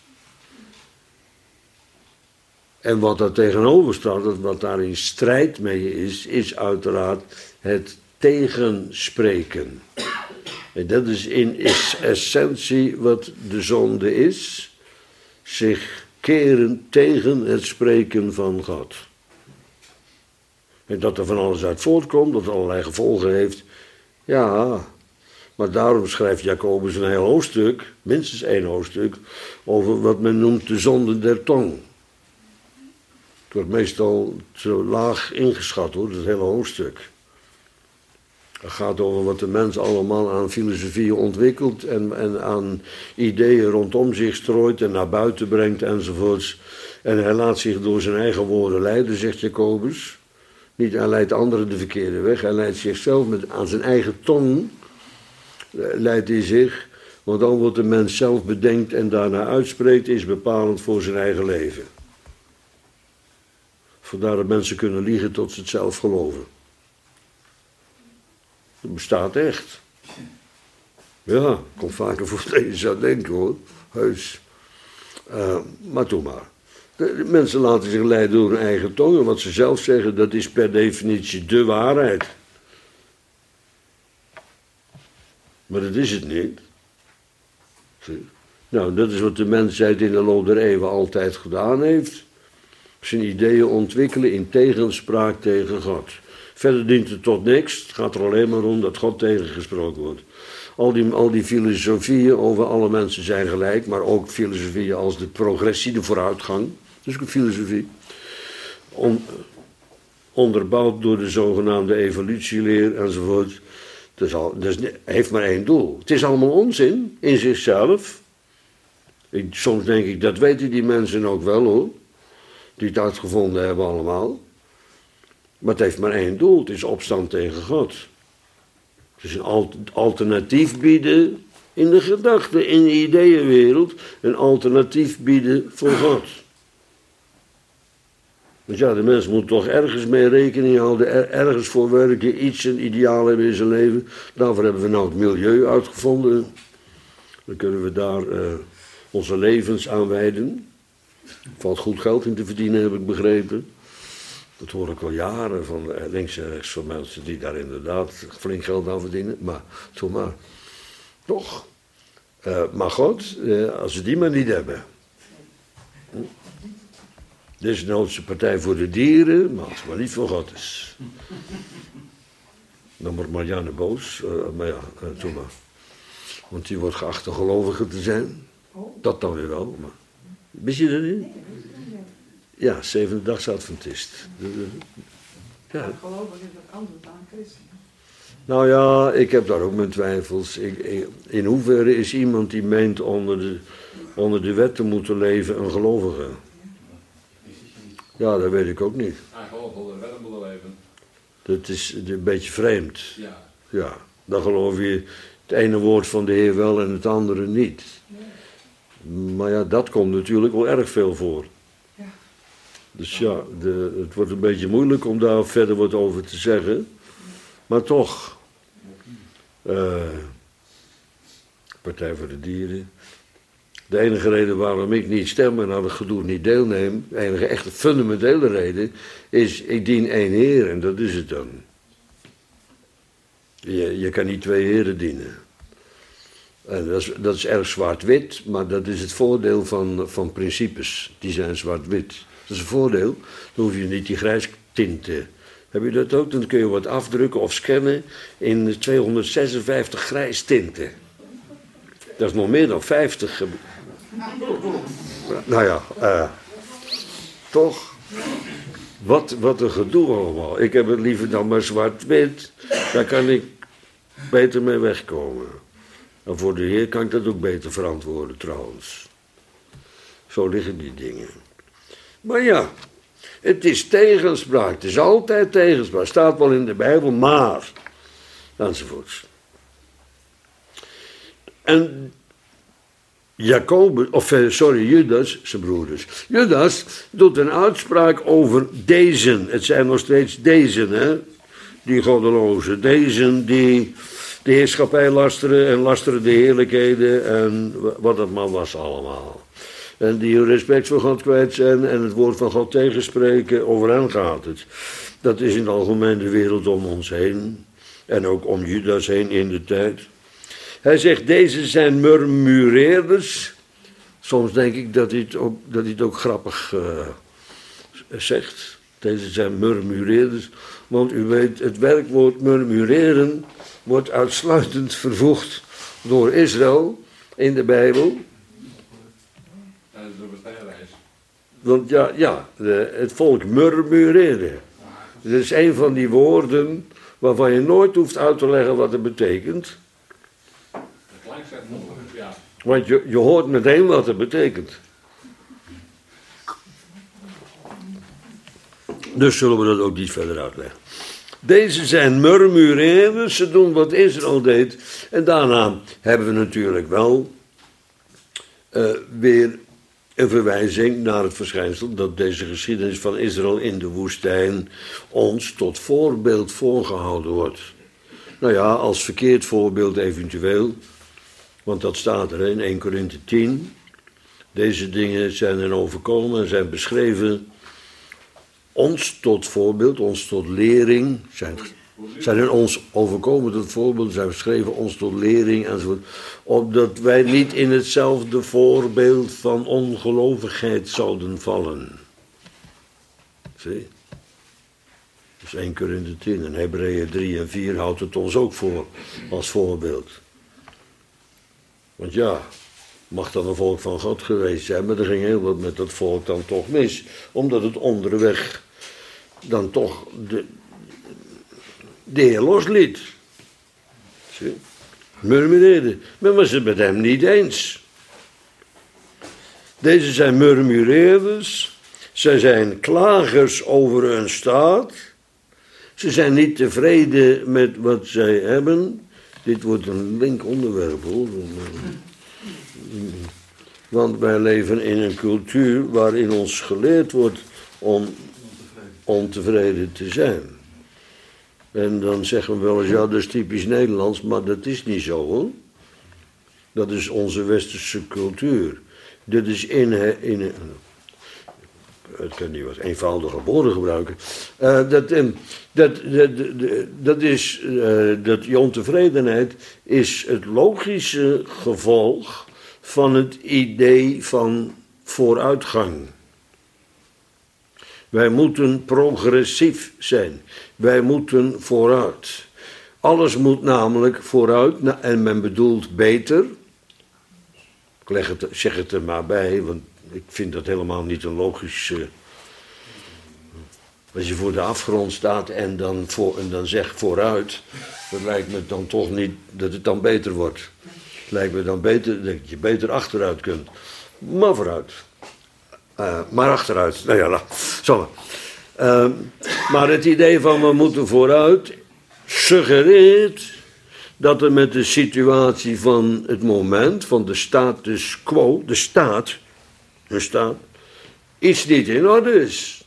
En wat daar tegenover staat, wat daar in strijd mee is uiteraard het tegenspreken. En dat is in essentie wat de zonde is. Zich keren tegen het spreken van God. En dat er van alles uit voortkomt, dat het allerlei gevolgen heeft. Ja, maar daarom schrijft Jacobus een heel hoofdstuk, minstens 1 hoofdstuk, over wat men noemt de zonde der tong. Het wordt meestal te laag ingeschat hoor, dat hele hoofdstuk. Het gaat over wat de mens allemaal aan filosofie ontwikkelt en aan ideeën rondom zich strooit en naar buiten brengt enzovoorts. En hij laat zich door zijn eigen woorden leiden, zegt Jacobus. Niet, hij leidt anderen de verkeerde weg, hij leidt zichzelf aan zijn eigen tong, leidt hij zich. Want dan wat de mens zelf bedenkt en daarna uitspreekt, is bepalend voor zijn eigen leven. Vandaar dat mensen kunnen liegen tot ze het zelf geloven. Dat bestaat echt. Ja, komt vaker voor dat je zou denken hoor, heus. Maar doe maar. De mensen laten zich leiden door hun eigen tong en wat ze zelf zeggen, dat is per definitie de waarheid. Maar dat is het niet. Nou, dat is wat de mensheid in de loop der eeuwen altijd gedaan heeft. Zijn ideeën ontwikkelen in tegenspraak tegen God. Verder dient het tot niks. Het gaat er alleen maar om dat God tegengesproken wordt. Al die filosofieën over alle mensen zijn gelijk, maar ook filosofieën als de progressie, de vooruitgang. Dat is ook een filosofie. Onderbouwd door de zogenaamde evolutieleer enzovoort. Dat heeft maar 1 doel. Het is allemaal onzin in zichzelf. Soms denk ik, dat weten die mensen ook wel hoor. Die het uitgevonden hebben allemaal. Maar het heeft maar 1 doel. Het is opstand tegen God. Het is een alternatief bieden in de gedachte, in de ideeënwereld. Een alternatief bieden voor God. Want ja, de mens moet toch ergens mee rekening houden, ergens voor werken, iets, een ideaal hebben in zijn leven. Daarvoor hebben we nou het milieu uitgevonden. Dan kunnen we daar onze levens aan wijden. Er valt goed geld in te verdienen, heb ik begrepen. Dat hoor ik al jaren van links en rechts van mensen die daar inderdaad flink geld aan verdienen. Maar, doe maar. Toch. Maar God, als we die maar niet hebben. Desnoods een partij voor de dieren, maar als het maar niet voor God is. Dan wordt Marianne boos, maar ja, doe maar. Want die wordt geacht een gelovige te zijn. Dat dan weer wel, maar... Wist je dat niet? Ja, 7e-dags Adventist. Ja. Gelovig is wat anders dan christen. Nou ja, ik heb daar ook mijn twijfels. In hoeverre is iemand die meent onder de wet te moeten leven een gelovige? Ja, dat weet ik ook niet. Hij gelooft onder de wet moeten leven. Dat is een beetje vreemd. Ja. Ja, dan geloof je het ene woord van de Heer wel en het andere niet. Maar ja, dat komt natuurlijk wel erg veel voor. Ja. Dus ja, het wordt een beetje moeilijk om daar verder wat over te zeggen. Maar toch. Partij voor de Dieren. De enige reden waarom ik niet stem en aan het gedoe niet deelneem, de enige echte fundamentele reden, is ik dien 1 Heer en dat is het dan. Je kan niet 2 heren dienen. En dat is erg zwart-wit, maar dat is het voordeel van principes. Die zijn zwart-wit. Dat is een voordeel. Dan hoef je niet die grijstinten. Heb je dat ook? Dan kun je wat afdrukken of scannen in 256 grijstinten. Dat is nog meer dan 50. Nou ja, toch? Wat een gedoe allemaal. Ik heb het liever dan maar zwart-wit. Daar kan ik beter mee wegkomen. En voor de Heer kan ik dat ook beter verantwoorden trouwens. Zo liggen die dingen. Maar ja, het is tegenspraak. Het is altijd tegenspraak. Staat wel in de Bijbel, maar. Enzovoorts. En Judas, zijn broeders. Judas doet een uitspraak over deze. Het zijn nog steeds deze, hè? Die goddelozen. Deze die de heerschappij lasteren en lasteren de heerlijkheden en wat het maar was allemaal. En die respect voor God kwijt zijn en het woord van God tegenspreken, over hen gaat het. Dat is in de algemene wereld om ons heen. En ook om Judas heen in de tijd. Hij zegt, deze zijn murmureerders. Soms denk ik dat hij het ook grappig zegt. Deze zijn murmureerders. Want u weet, het werkwoord murmureren wordt uitsluitend vervoegd door Israël in de Bijbel. Tijdens de woestijnreis. Want het volk murmureerde. Dat is een van die woorden waarvan je nooit hoeft uit te leggen wat het betekent. Dat klinkt echt mooi, ja. Want je hoort meteen wat het betekent. Dus zullen we dat ook niet verder uitleggen. Deze zijn murmureerders, ze doen wat Israël deed. En daarna hebben we natuurlijk wel weer een verwijzing naar het verschijnsel dat deze geschiedenis van Israël in de woestijn ons tot voorbeeld voorgehouden wordt. Nou ja, als verkeerd voorbeeld eventueel, want dat staat er in 1 Korinthe 10. Deze dingen zijn hen overkomen en zijn beschreven ons tot voorbeeld, ons tot lering, zijn in ons overkomen tot voorbeeld, zijn beschreven ons tot lering enzovoort, opdat wij niet in hetzelfde voorbeeld van ongelovigheid zouden vallen. Zie? Dus 1 Korinthe 10 en Hebreeën 3 en 4 houdt het ons ook voor als voorbeeld. Want ja, mag dan een volk van God geweest zijn, maar er ging heel wat met dat volk dan toch mis, omdat het onderweg dan toch de Heer losliet. Zie? Murmureerde. Men was het met hem niet eens. Deze zijn murmureerders. Zij zijn klagers over hun staat. Ze zijn niet tevreden met wat zij hebben. Dit wordt een link onderwerp, hoor. Want wij leven in een cultuur waarin ons geleerd wordt om ontevreden te zijn. En dan zeggen we wel eens, ja, dat is typisch Nederlands, maar dat is niet zo, hoor. Dat is onze westerse cultuur. Dit is ik kan niet wat eenvoudige woorden gebruiken. Die ontevredenheid is het logische gevolg van het idee van vooruitgang. Wij moeten progressief zijn. Wij moeten vooruit. Alles moet namelijk vooruit en men bedoelt beter. Ik zeg het er maar bij, want ik vind dat helemaal niet een logisch. Als je voor de afgrond staat en dan zegt vooruit, dat lijkt me dan toch niet dat het dan beter wordt. Het lijkt me dan beter dat je beter achteruit kunt. Maar vooruit. Maar achteruit. Nou ja, zo. Maar het idee van we moeten vooruit suggereert dat er met de situatie van het moment, van de status quo, de staat, iets niet in orde is.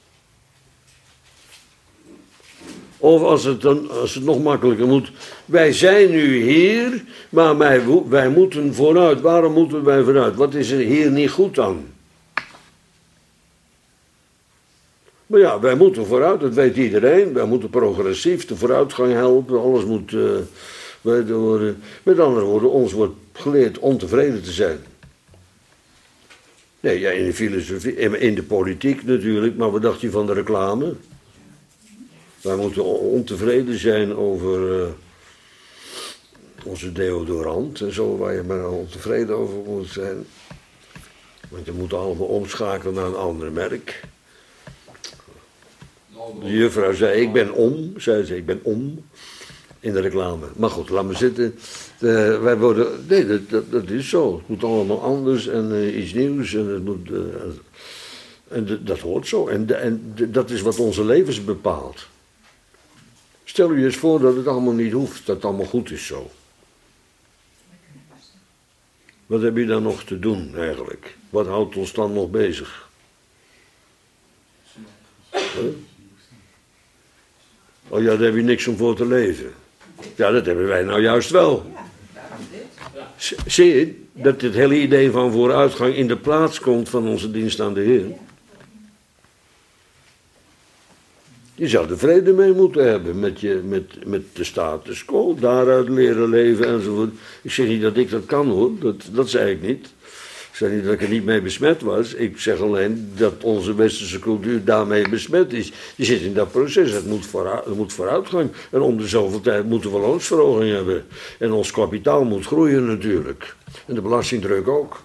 Of als het nog makkelijker moet, wij zijn nu hier, maar wij moeten vooruit. Waarom moeten wij vooruit? Wat is er hier niet goed aan? Maar ja, wij moeten vooruit, dat weet iedereen. Wij moeten progressief de vooruitgang helpen. Alles moet worden. Met andere woorden, ons wordt geleerd ontevreden te zijn. Nee, ja, in de filosofie, in de politiek natuurlijk, maar wat dacht je van de reclame? Wij moeten ontevreden zijn over onze deodorant en zo, waar je maar ontevreden over moet zijn. Want je moet allemaal omschakelen naar een ander merk. De juffrouw zei, ik ben om, in de reclame. Maar goed, laat maar zitten. Wij worden, nee, dat is zo. Het moet allemaal anders en iets nieuws. En het moet, dat hoort zo. En dat is wat onze levens bepaalt. Stel je eens voor dat het allemaal niet hoeft, dat het allemaal goed is zo. Wat heb je dan nog te doen eigenlijk? Wat houdt ons dan nog bezig? Huh? Oh ja, daar heb je niks om voor te leven. Ja, dat hebben wij nou juist wel. Ja, daarom dit. Zie je dat dit hele idee van vooruitgang in de plaats komt van onze dienst aan de Heer? Je zou er vrede mee moeten hebben met de status quo, daaruit leren leven enzovoort. Ik zeg niet dat ik dat kan hoor, dat zei ik niet. Ik zei niet dat ik er niet mee besmet was. Ik zeg alleen dat onze westerse cultuur daarmee besmet is. Je zit in dat proces, het moet vooruitgang. En om de zoveel tijd moeten we loonsverhoging hebben. En ons kapitaal moet groeien natuurlijk. En de belastingdruk ook.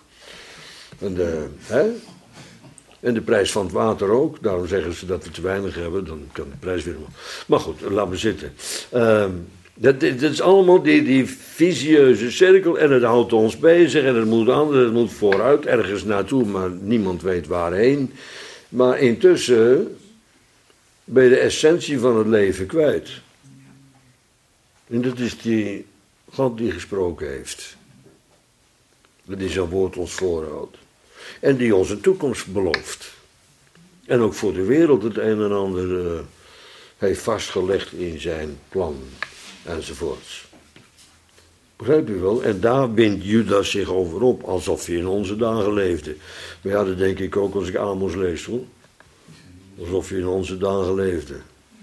En de prijs van het water ook. Daarom zeggen ze dat we te weinig hebben. Dan kan de prijs weer omhoog. Maar goed, laten we zitten. Dat is allemaal die visieuze cirkel. En het houdt ons bezig. En het moet anders. Het moet vooruit. Ergens naartoe. Maar niemand weet waarheen. Maar intussen ben je de essentie van het leven kwijt. En dat is die God die gesproken heeft. Dat die zijn woord ons voorhoudt. En die ons een toekomst belooft. En ook voor de wereld het een en ander heeft vastgelegd in zijn plan. Enzovoorts. Begrijpt u wel? En daar wint Judas zich over op, alsof hij in onze dagen leefde. Maar ja, dat denk ik ook als ik Amos lees, hoor. Alsof hij in onze dagen leefde.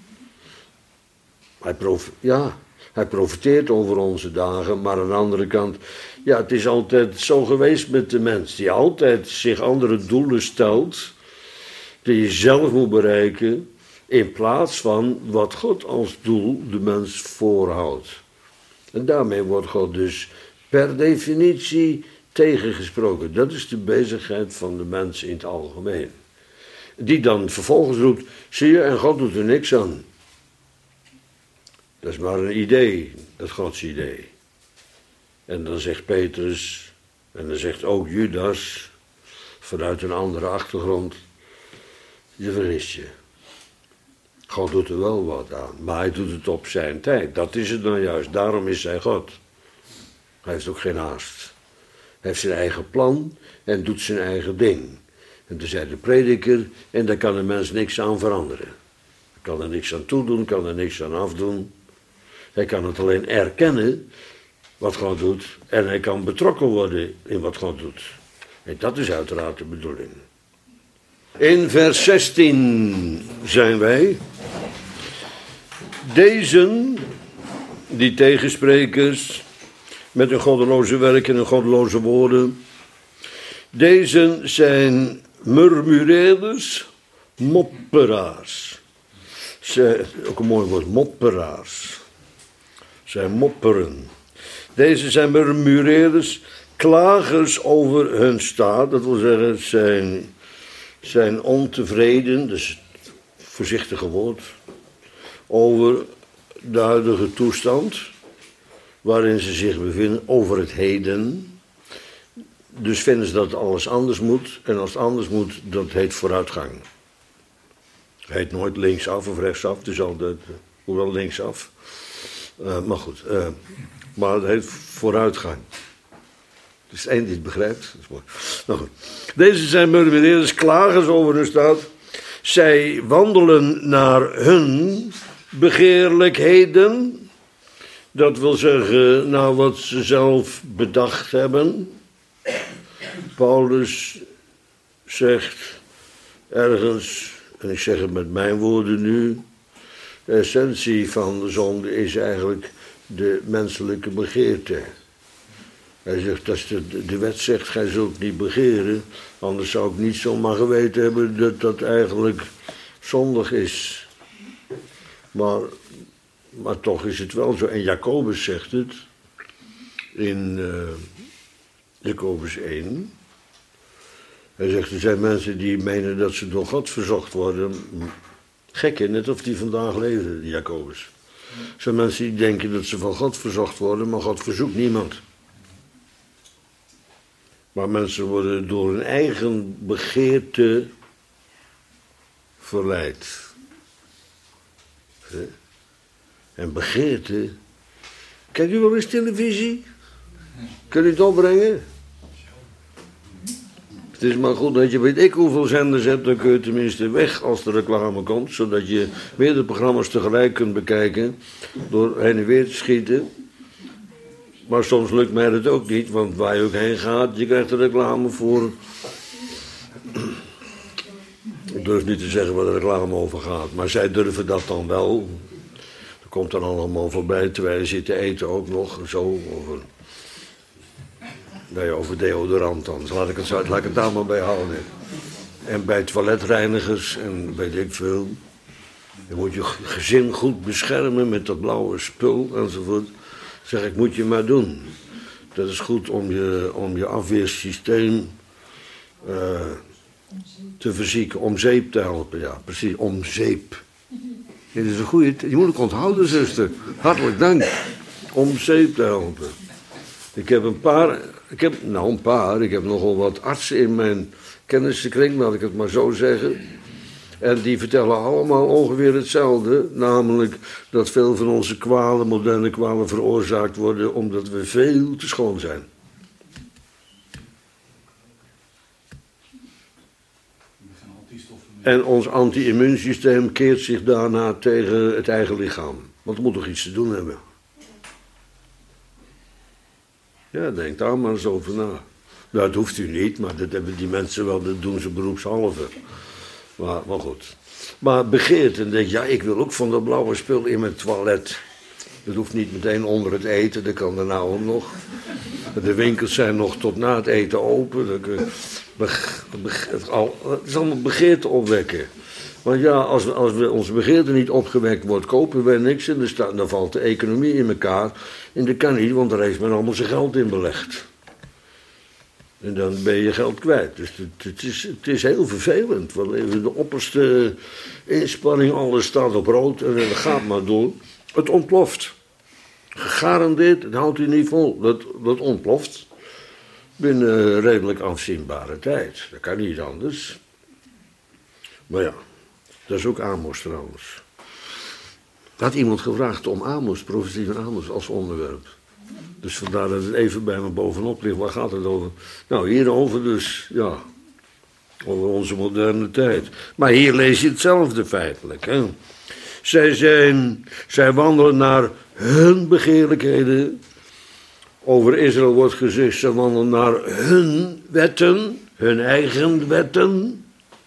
Hij profiteert over onze dagen, maar aan de andere kant, ja, het is altijd zo geweest met de mens, die altijd zich andere doelen stelt, die je zelf moet bereiken, in plaats van wat God als doel de mens voorhoudt. En daarmee wordt God dus per definitie tegengesproken. Dat is de bezigheid van de mens in het algemeen. Die dan vervolgens roept, zie je, en God doet er niks aan. Dat is maar een idee, dat Gods idee. En dan zegt Petrus, en dan zegt ook Judas, vanuit een andere achtergrond, je vergist je. God doet er wel wat aan, maar hij doet het op zijn tijd. Dat is het nou juist, daarom is hij God. Hij heeft ook geen haast. Hij heeft zijn eigen plan en doet zijn eigen ding. En toen zei de prediker, en daar kan een mens niks aan veranderen. Kan er niks aan toedoen, kan er niks aan afdoen. Hij kan het alleen erkennen, wat God doet, en hij kan betrokken worden in wat God doet. En dat is uiteraard de bedoeling. In vers 16 zijn wij. Deze, die tegensprekers, met hun goddeloze werk en hun goddeloze woorden, deze zijn murmureerders, mopperaars. Ook een mooi woord, mopperaars. Zij mopperen. Deze zijn murmureerders, klagers over hun staat. Dat wil zeggen, zijn ontevreden, dus het voorzichtige woord, over de huidige toestand waarin ze zich bevinden, over het heden. Dus vinden ze dat alles anders moet. En als het anders moet, dat heet vooruitgang. Het heet nooit linksaf of rechtsaf, het is altijd, hoewel linksaf. Maar goed, maar het heet vooruitgang. Dus één die het begrijpt, dat is mooi. Nou goed. Deze zijn murmureerders, klagers over hun staat. Zij wandelen naar hun begeerlijkheden. Dat wil zeggen, naar wat ze zelf bedacht hebben. Paulus zegt ergens, en ik zeg het met mijn woorden nu, de essentie van de zonde is eigenlijk de menselijke begeerte. Hij zegt, als de wet zegt, gij zult niet begeren, anders zou ik niet zomaar geweten hebben dat dat eigenlijk zondig is. Maar toch is het wel zo. En Jacobus zegt het in Jacobus 1. Hij zegt, er zijn mensen die menen dat ze door God verzocht worden. Gekken, net of die vandaag leven, die Jacobus. Er zijn mensen die denken dat ze van God verzocht worden, maar God verzoekt niemand. Maar mensen worden door hun eigen begeerte verleid. En begeerte. Kijkt u wel eens televisie? Kunt u het opbrengen? Het is maar goed dat je weet ik hoeveel zenders hebt, dan kun je tenminste weg als de reclame komt, zodat je meerdere programma's tegelijk kunt bekijken door heen en weer te schieten. Maar soms lukt mij dat ook niet, want waar je ook heen gaat, je krijgt de reclame voor. Ik durf niet te zeggen waar de reclame over gaat, maar zij durven dat dan wel. Er komt dan allemaal voorbij, terwijl je zit te eten ook nog, zo over. Nee, over deodorant dan. Dus laat ik het daar maar bij houden. En bij toiletreinigers en weet ik veel. Je moet je gezin goed beschermen met dat blauwe spul enzovoort. Zeg ik, moet je maar doen. Dat is goed om je afweersysteem te verzieken, om zeep te helpen. Ja, precies, om zeep. Dit is een goede. Je moet het onthouden, zuster. Hartelijk dank. Om zeep te helpen. Ik heb ik heb nogal wat artsen in mijn kennissenkring, laat ik het maar zo zeggen. En die vertellen allemaal ongeveer hetzelfde. Namelijk dat veel van onze kwalen, moderne kwalen, veroorzaakt worden omdat we veel te schoon zijn. En ons anti-immuunsysteem keert zich daarna tegen het eigen lichaam. Want het moet toch iets te doen hebben. Ja, denk daar maar eens over na. Nou, dat hoeft u niet, maar dat hebben die mensen wel, dat doen ze beroepshalve. Maar goed. Maar begeert en denkt, ja, ik wil ook van dat blauwe spul in mijn toilet. Dat hoeft niet meteen onder het eten, dat kan daarna ook nog. De winkels zijn nog tot na het eten open. Het is allemaal begeerte opwekken. Want ja, als we onze begeerte niet opgewekt wordt, kopen wij niks en dan valt de economie in elkaar. En dat kan niet, want daar heeft men allemaal zijn geld in belegd. En dan ben je geld kwijt. Dus het is heel vervelend. We leven de opperste inspanning, alles staat op rood en dat gaat maar door. Het ontploft. Gegarandeerd, het houdt u niet vol. Dat ontploft binnen redelijk afzienbare tijd. Dat kan niet anders. Maar ja, dat is ook Amos trouwens. Had iemand gevraagd om Amos, profetie van Amos, als onderwerp. Dus vandaar dat het even bij me bovenop ligt. Waar gaat het over? Nou, hierover dus, ja. Over onze moderne tijd. Maar hier lees je hetzelfde feitelijk, hè. Zij wandelen naar hun begeerlijkheden. Over Israël wordt gezegd, zij wandelen naar hun wetten, hun eigen wetten.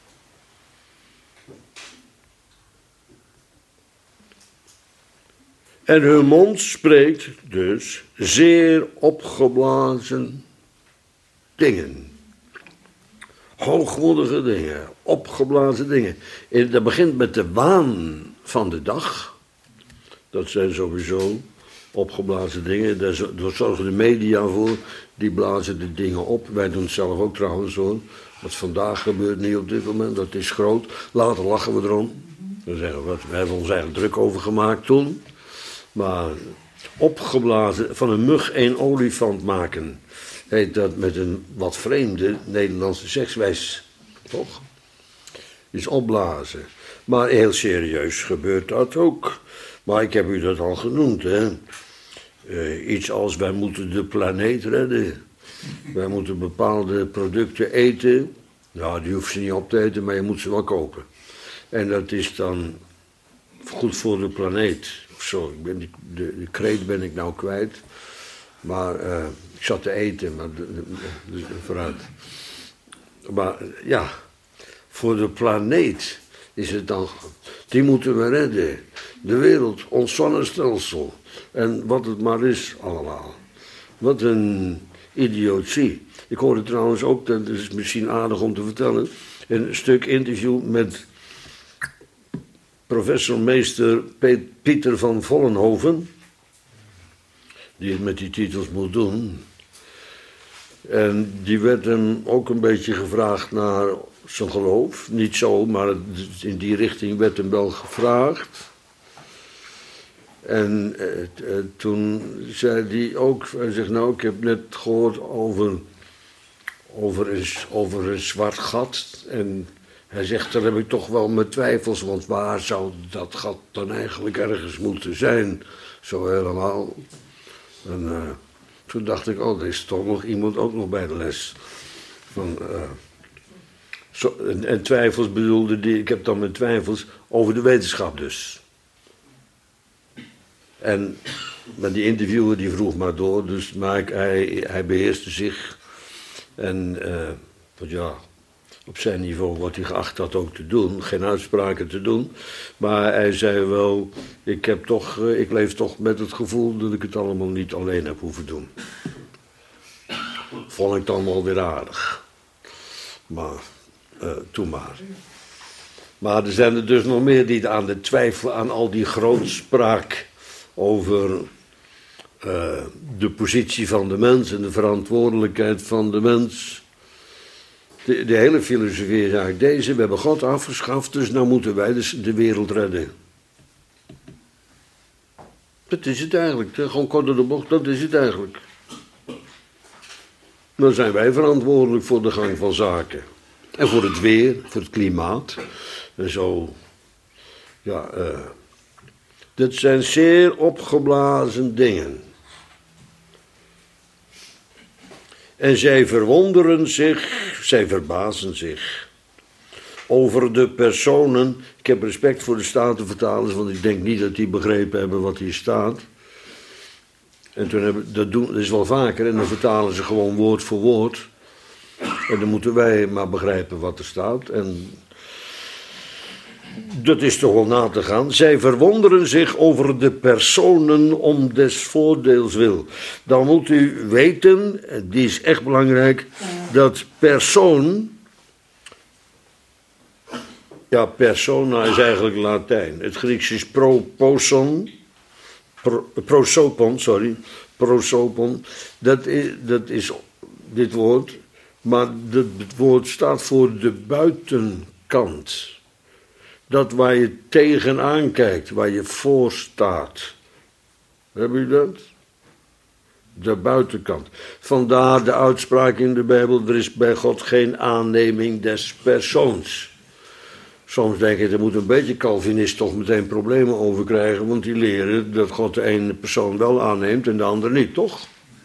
En hun mond spreekt dus zeer opgeblazen dingen. Hoogmoedige dingen, opgeblazen dingen. En dat begint met de waan van de dag. Dat zijn sowieso opgeblazen dingen. Daar zorgen de media voor. Die blazen de dingen op. Wij doen het zelf ook trouwens hoor. Wat vandaag gebeurt niet op dit moment, dat is groot. Later lachen we erom. Dan zeggen we, we hebben ons eigen druk over gemaakt toen. Maar opgeblazen, van een mug één olifant maken, heet dat met een wat vreemde Nederlandse sekswijs, toch? Is opblazen. Maar heel serieus gebeurt dat ook. Maar ik heb u dat al genoemd, hè. Iets als wij moeten de planeet redden. Wij moeten bepaalde producten eten. Nou, die hoef je niet op te eten, maar je moet ze wel kopen. En dat is dan goed voor de planeet. Zo, de kreet ben ik nou kwijt. Maar ik zat te eten, maar vooruit. Maar ja, voor de planeet is het dan. Die moeten we redden. De wereld, ons zonnestelsel. En wat het maar is allemaal. Wat een idiotie. Ik hoorde trouwens ook, dat is misschien aardig om te vertellen, een stuk interview met professor meester Pieter van Vollenhoven, die het met die titels moet doen. En die werd hem ook een beetje gevraagd naar zijn geloof. Niet zo, maar in die richting werd hem wel gevraagd. En toen zei hij ook, hij zegt nou, ik heb net gehoord over een zwart gat. En hij zegt, daar heb ik toch wel mijn twijfels, want waar zou dat gat dan eigenlijk ergens moeten zijn? Zo helemaal. En toen dacht ik, oh, er is toch nog iemand ook nog bij de les. En twijfels bedoelde die, ik heb dan mijn twijfels over de wetenschap dus. Maar die interviewer die vroeg maar door, dus maar hij beheerste zich. En op zijn niveau wordt hij geacht dat ook te doen, geen uitspraken te doen. Maar hij zei wel, ik leef toch met het gevoel dat ik het allemaal niet alleen heb hoeven doen. Vond ik dan wel weer aardig. Maar, toen maar. Maar er zijn er dus nog meer die aan de twijfel aan al die grootspraak over de positie van de mens en de verantwoordelijkheid van de mens. De hele filosofie is eigenlijk deze: we hebben God afgeschaft, dus nou moeten wij dus de wereld redden. Dat is het eigenlijk, gewoon kort door de bocht, dat is het eigenlijk. Dan zijn wij verantwoordelijk voor de gang van zaken. En voor het weer, voor het klimaat. En zo, dit zijn zeer opgeblazen dingen. En zij verbazen zich over de personen. Ik heb respect voor de Statenvertalers, want ik denk niet dat die begrepen hebben wat hier staat. En dat is wel vaker, en dan vertalen ze gewoon woord voor woord. En dan moeten wij maar begrijpen wat er staat. En dat is toch wel na te gaan. Zij verwonderen zich over de personen om des voordeels wil. Dan moet u weten, die is echt belangrijk, dat persoon... Ja, persona is eigenlijk Latijn. Het Grieks is prosopon. Dat is dit woord. Maar het woord staat voor de buitenkant. Dat waar je tegenaan kijkt, waar je voor staat. Heb je dat? De buitenkant. Vandaar de uitspraak in de Bijbel: er is bij God geen aanneming des persoons. Soms denk je, er moet een beetje Calvinist toch meteen problemen over krijgen, want die leren dat God de ene persoon wel aanneemt en de andere niet, toch?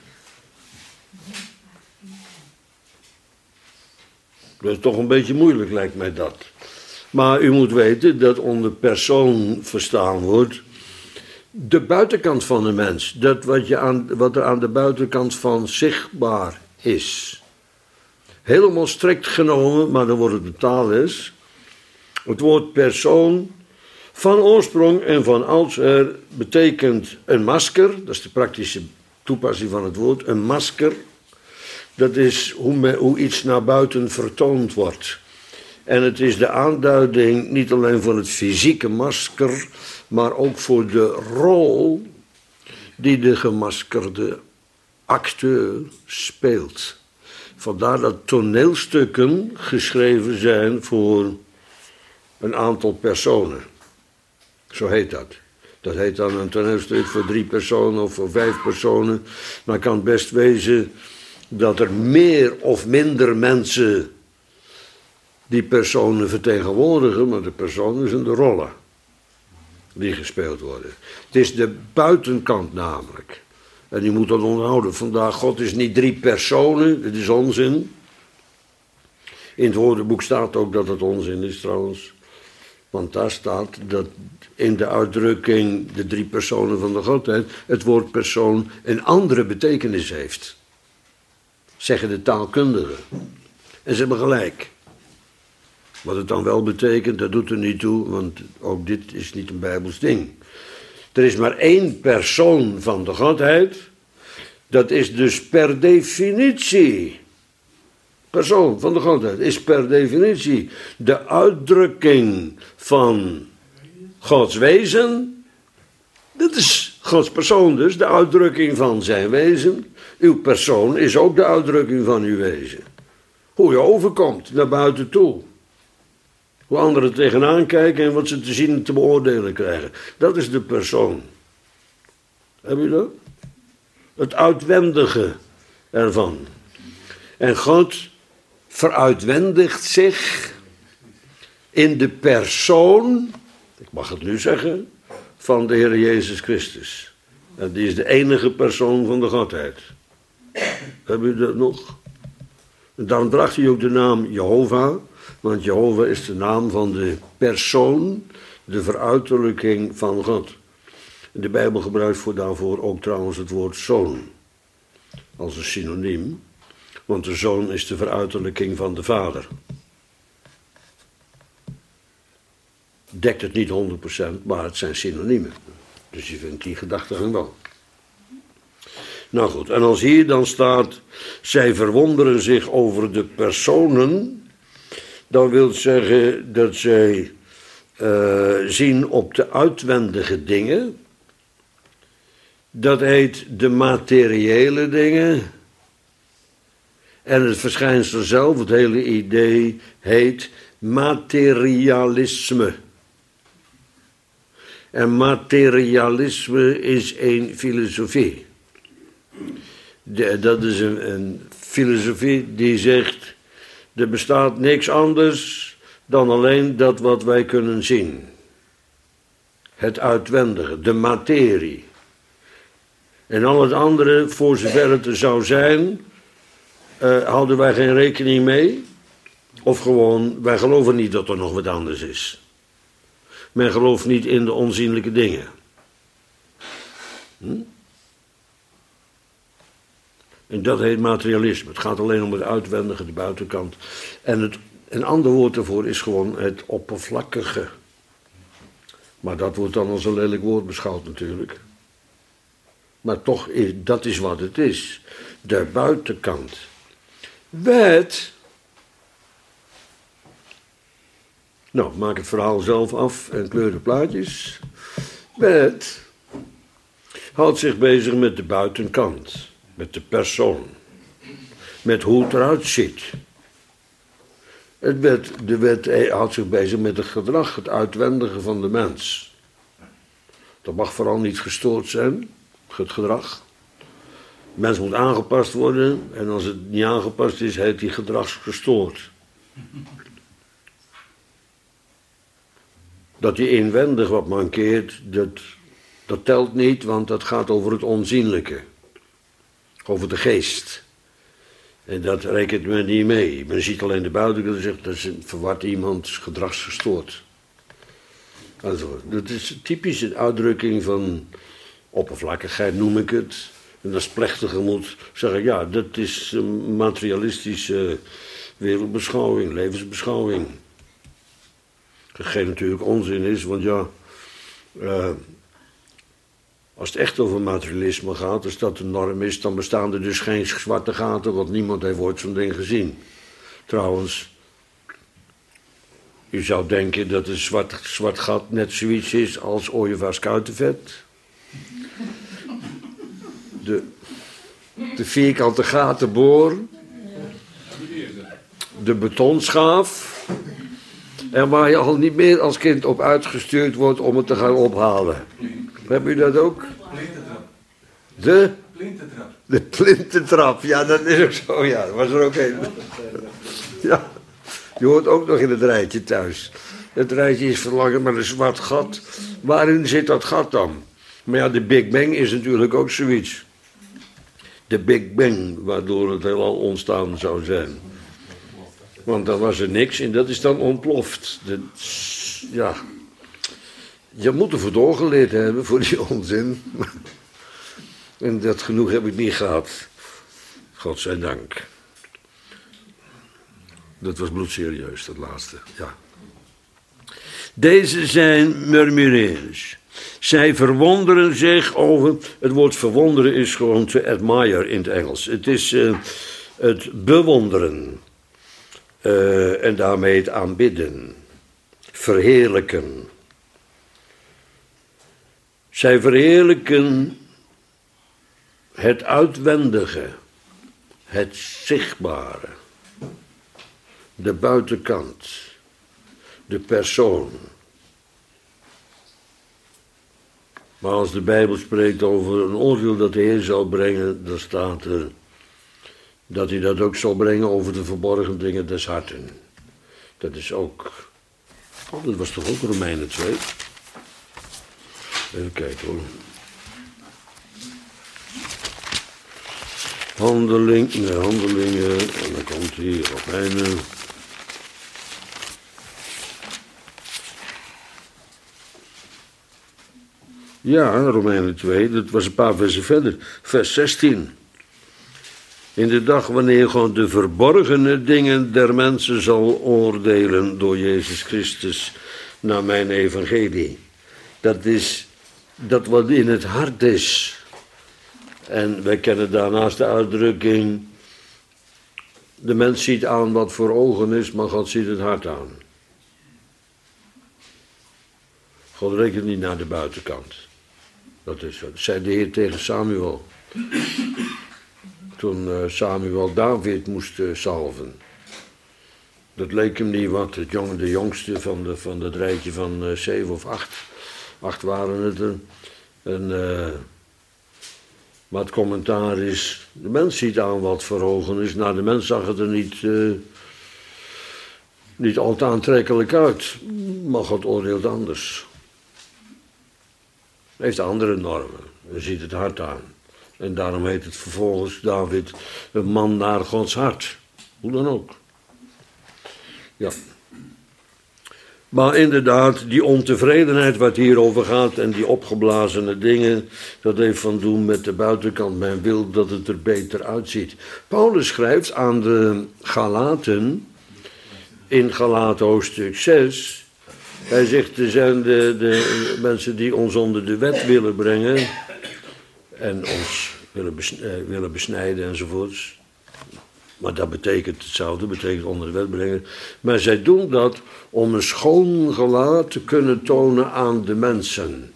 Dat is toch een beetje moeilijk, lijkt mij dat. Maar u moet weten dat onder persoon verstaan wordt de buitenkant van de mens. Dat wat er aan de buitenkant van zichtbaar is. Helemaal strikt genomen, maar dan wordt het de taal. Het woord persoon van oorsprong en van oudsher betekent een masker. Dat is de praktische toepassing van het woord. Een masker. Dat is hoe iets naar buiten vertoond wordt. En het is de aanduiding niet alleen voor het fysieke masker, maar ook voor de rol die de gemaskerde acteur speelt. Vandaar dat toneelstukken geschreven zijn voor een aantal personen. Zo heet dat. Dat heet dan een toneelstuk voor 3 personen of voor 5 personen. Maar kan best wezen dat er meer of minder mensen die personen vertegenwoordigen, maar de personen zijn de rollen die gespeeld worden. Het is de buitenkant namelijk. En je moet dat onthouden. Vandaag, God is niet 3 personen, dat is onzin. In het woordenboek staat ook dat het onzin is trouwens. Want daar staat dat in de uitdrukking de 3 personen van de Godheid het woord persoon een andere betekenis heeft. Zeggen de taalkundigen. En ze hebben gelijk. Wat het dan wel betekent, dat doet er niet toe, want ook dit is niet een Bijbels ding. Er is maar 1 persoon van de Godheid. Dat is dus per definitie. Persoon van de Godheid is per definitie de uitdrukking van Gods wezen. Dat is Gods persoon dus, de uitdrukking van zijn wezen. Uw persoon is ook de uitdrukking van uw wezen. Hoe je overkomt naar buiten toe. Hoe anderen tegenaan kijken en wat ze te zien en te beoordelen krijgen. Dat is de persoon. Heb je dat? Het uitwendige ervan. En God veruitwendigt zich in de persoon, ik mag het nu zeggen, van de Heer Jezus Christus. En die is de enige persoon van de Godheid. Heb je dat nog? En daarom draagt hij ook de naam Jehovah. Want Jehovah is de naam van de persoon, de veruiterlijking van God. De Bijbel gebruikt daarvoor ook trouwens het woord zoon als een synoniem. Want de zoon is de veruiterlijking van de vader. Dekt het niet 100%, maar het zijn synoniemen. Dus je vindt die gedachtegang wel. Nou goed, en als hier dan staat, zij verwonderen zich over de personen, dan wil het zeggen dat zij zien op de uitwendige dingen. Dat heet de materiële dingen. En het verschijnsel zelf, het hele idee, heet materialisme. En materialisme is een filosofie. Dat is een filosofie die zegt, er bestaat niks anders dan alleen dat wat wij kunnen zien. Het uitwendige, de materie. En al het andere, voor zover het er zou zijn, houden wij geen rekening mee. Of gewoon, wij geloven niet dat er nog wat anders is. Men gelooft niet in de onzienlijke dingen. En dat heet materialisme. Het gaat alleen om het uitwendige, de buitenkant. En een ander woord daarvoor is gewoon het oppervlakkige. Maar dat wordt dan als een lelijk woord beschouwd natuurlijk. Maar toch, dat is wat het is. De buitenkant. Wet. Nou, maak het verhaal zelf af en kleur de plaatjes. Wet houdt zich bezig met de buitenkant. Met de persoon. Met hoe het eruit ziet. De wet houdt zich bezig met het gedrag, het uitwendige van de mens. Dat mag vooral niet gestoord zijn, het gedrag. De mens moet aangepast worden en als het niet aangepast is, heet die gedragsgestoord. Dat die inwendig wat mankeert, dat telt niet, want dat gaat over het onzienlijke. Over de geest. En dat rekent men niet mee. Men ziet alleen de buitenkant en zegt, dat is verward iemand gedragsgestoord. Also, dat is een typische uitdrukking van oppervlakkigheid, noem ik het. En als plechtige moet zeggen, ja, dat is een materialistische wereldbeschouwing, levensbeschouwing. Geen natuurlijk onzin is, want ja, als het echt over materialisme gaat, als dat de norm is, dan bestaan er dus geen zwarte gaten, want niemand heeft ooit zo'n ding gezien. Trouwens, u zou denken dat een zwart gat net zoiets is als ooievaars kuitenvet. De vierkante gatenboor, de betonschaaf, en waar je al niet meer als kind op uitgestuurd wordt om het te gaan ophalen. Heb u dat ook? De plintentrap. De plintentrap, ja, dat is ook zo, ja. Dat was er ook een. Ja, je hoort ook nog in het rijtje thuis. Het rijtje is verlangen met een zwart gat. Waarin zit dat gat dan? Maar ja, de Big Bang is natuurlijk ook zoiets. De Big Bang, waardoor het heelal ontstaan zou zijn. Want dan was er niks en dat is dan ontploft. Ja... Je moet ervoor doorgeleerd hebben, voor die onzin. En dat genoeg heb ik niet gehad. Godzijdank. Dat was bloedserieus, dat laatste, ja. Deze zijn murmureers. Zij verwonderen zich over... Het woord verwonderen is gewoon to admire in het Engels. Het is het bewonderen. En daarmee het aanbidden. Verheerlijken. Zij verheerlijken het uitwendige, het zichtbare, de buitenkant, de persoon. Maar als de Bijbel spreekt over een oordeel dat de Heer zal brengen, dan staat er dat hij dat ook zal brengen over de verborgen dingen des harten. Dat is ook, dat was toch ook Romeinen 2? Even kijken hoor. Handelingen, en dan komt hier Romeinen. Ja, Romeinen 2, dat was een paar versen verder. Vers 16. In de dag wanneer gewoon de verborgene dingen der mensen zal oordelen door Jezus Christus naar mijn evangelie. Dat is dat wat in het hart is. En wij kennen daarnaast de uitdrukking, de mens ziet aan wat voor ogen is, maar God ziet het hart aan. God rekent niet naar de buitenkant. Dat is zo. Dat zei de Heer tegen Samuel. Toen Samuel David moest salven. Dat leek hem niet wat. De jongste van het rijtje van 7 of 8. 8 waren het er. Maar het commentaar is, de mens ziet aan wat voor ogen is. Nou, de mens zag het er niet al te aantrekkelijk uit. Maar God oordeelt anders. Hij heeft andere normen. Hij ziet het hart aan. En daarom heet het vervolgens David een man naar Gods hart. Hoe dan ook. Ja. Maar inderdaad, die ontevredenheid wat hierover gaat en die opgeblazene dingen, dat heeft van doen met de buitenkant. Men wil dat het er beter uitziet. Paulus schrijft aan de Galaten, in Galaten hoofdstuk 6, hij zegt, er zijn de mensen die ons onder de wet willen brengen en ons willen besnijden enzovoorts. Maar dat betekent hetzelfde, betekent onder de wet brengen. Maar zij doen dat om een schoon gelaat te kunnen tonen aan de mensen.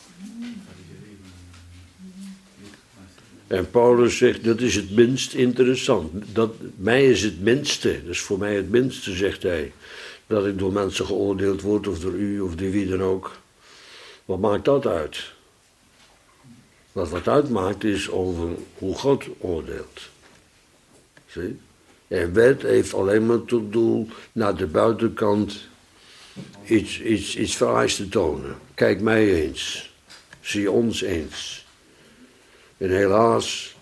En Paulus zegt, dat is het minst interessant. Mij is het minste, dat is voor mij het minste, zegt hij. Dat ik door mensen geoordeeld word, of door u, of door wie dan ook. Wat maakt dat uit? Wat uitmaakt is over hoe God oordeelt. Zie? En wet heeft alleen maar tot doel naar de buitenkant iets fraais te tonen. Kijk mij eens. Zie ons eens. En helaas,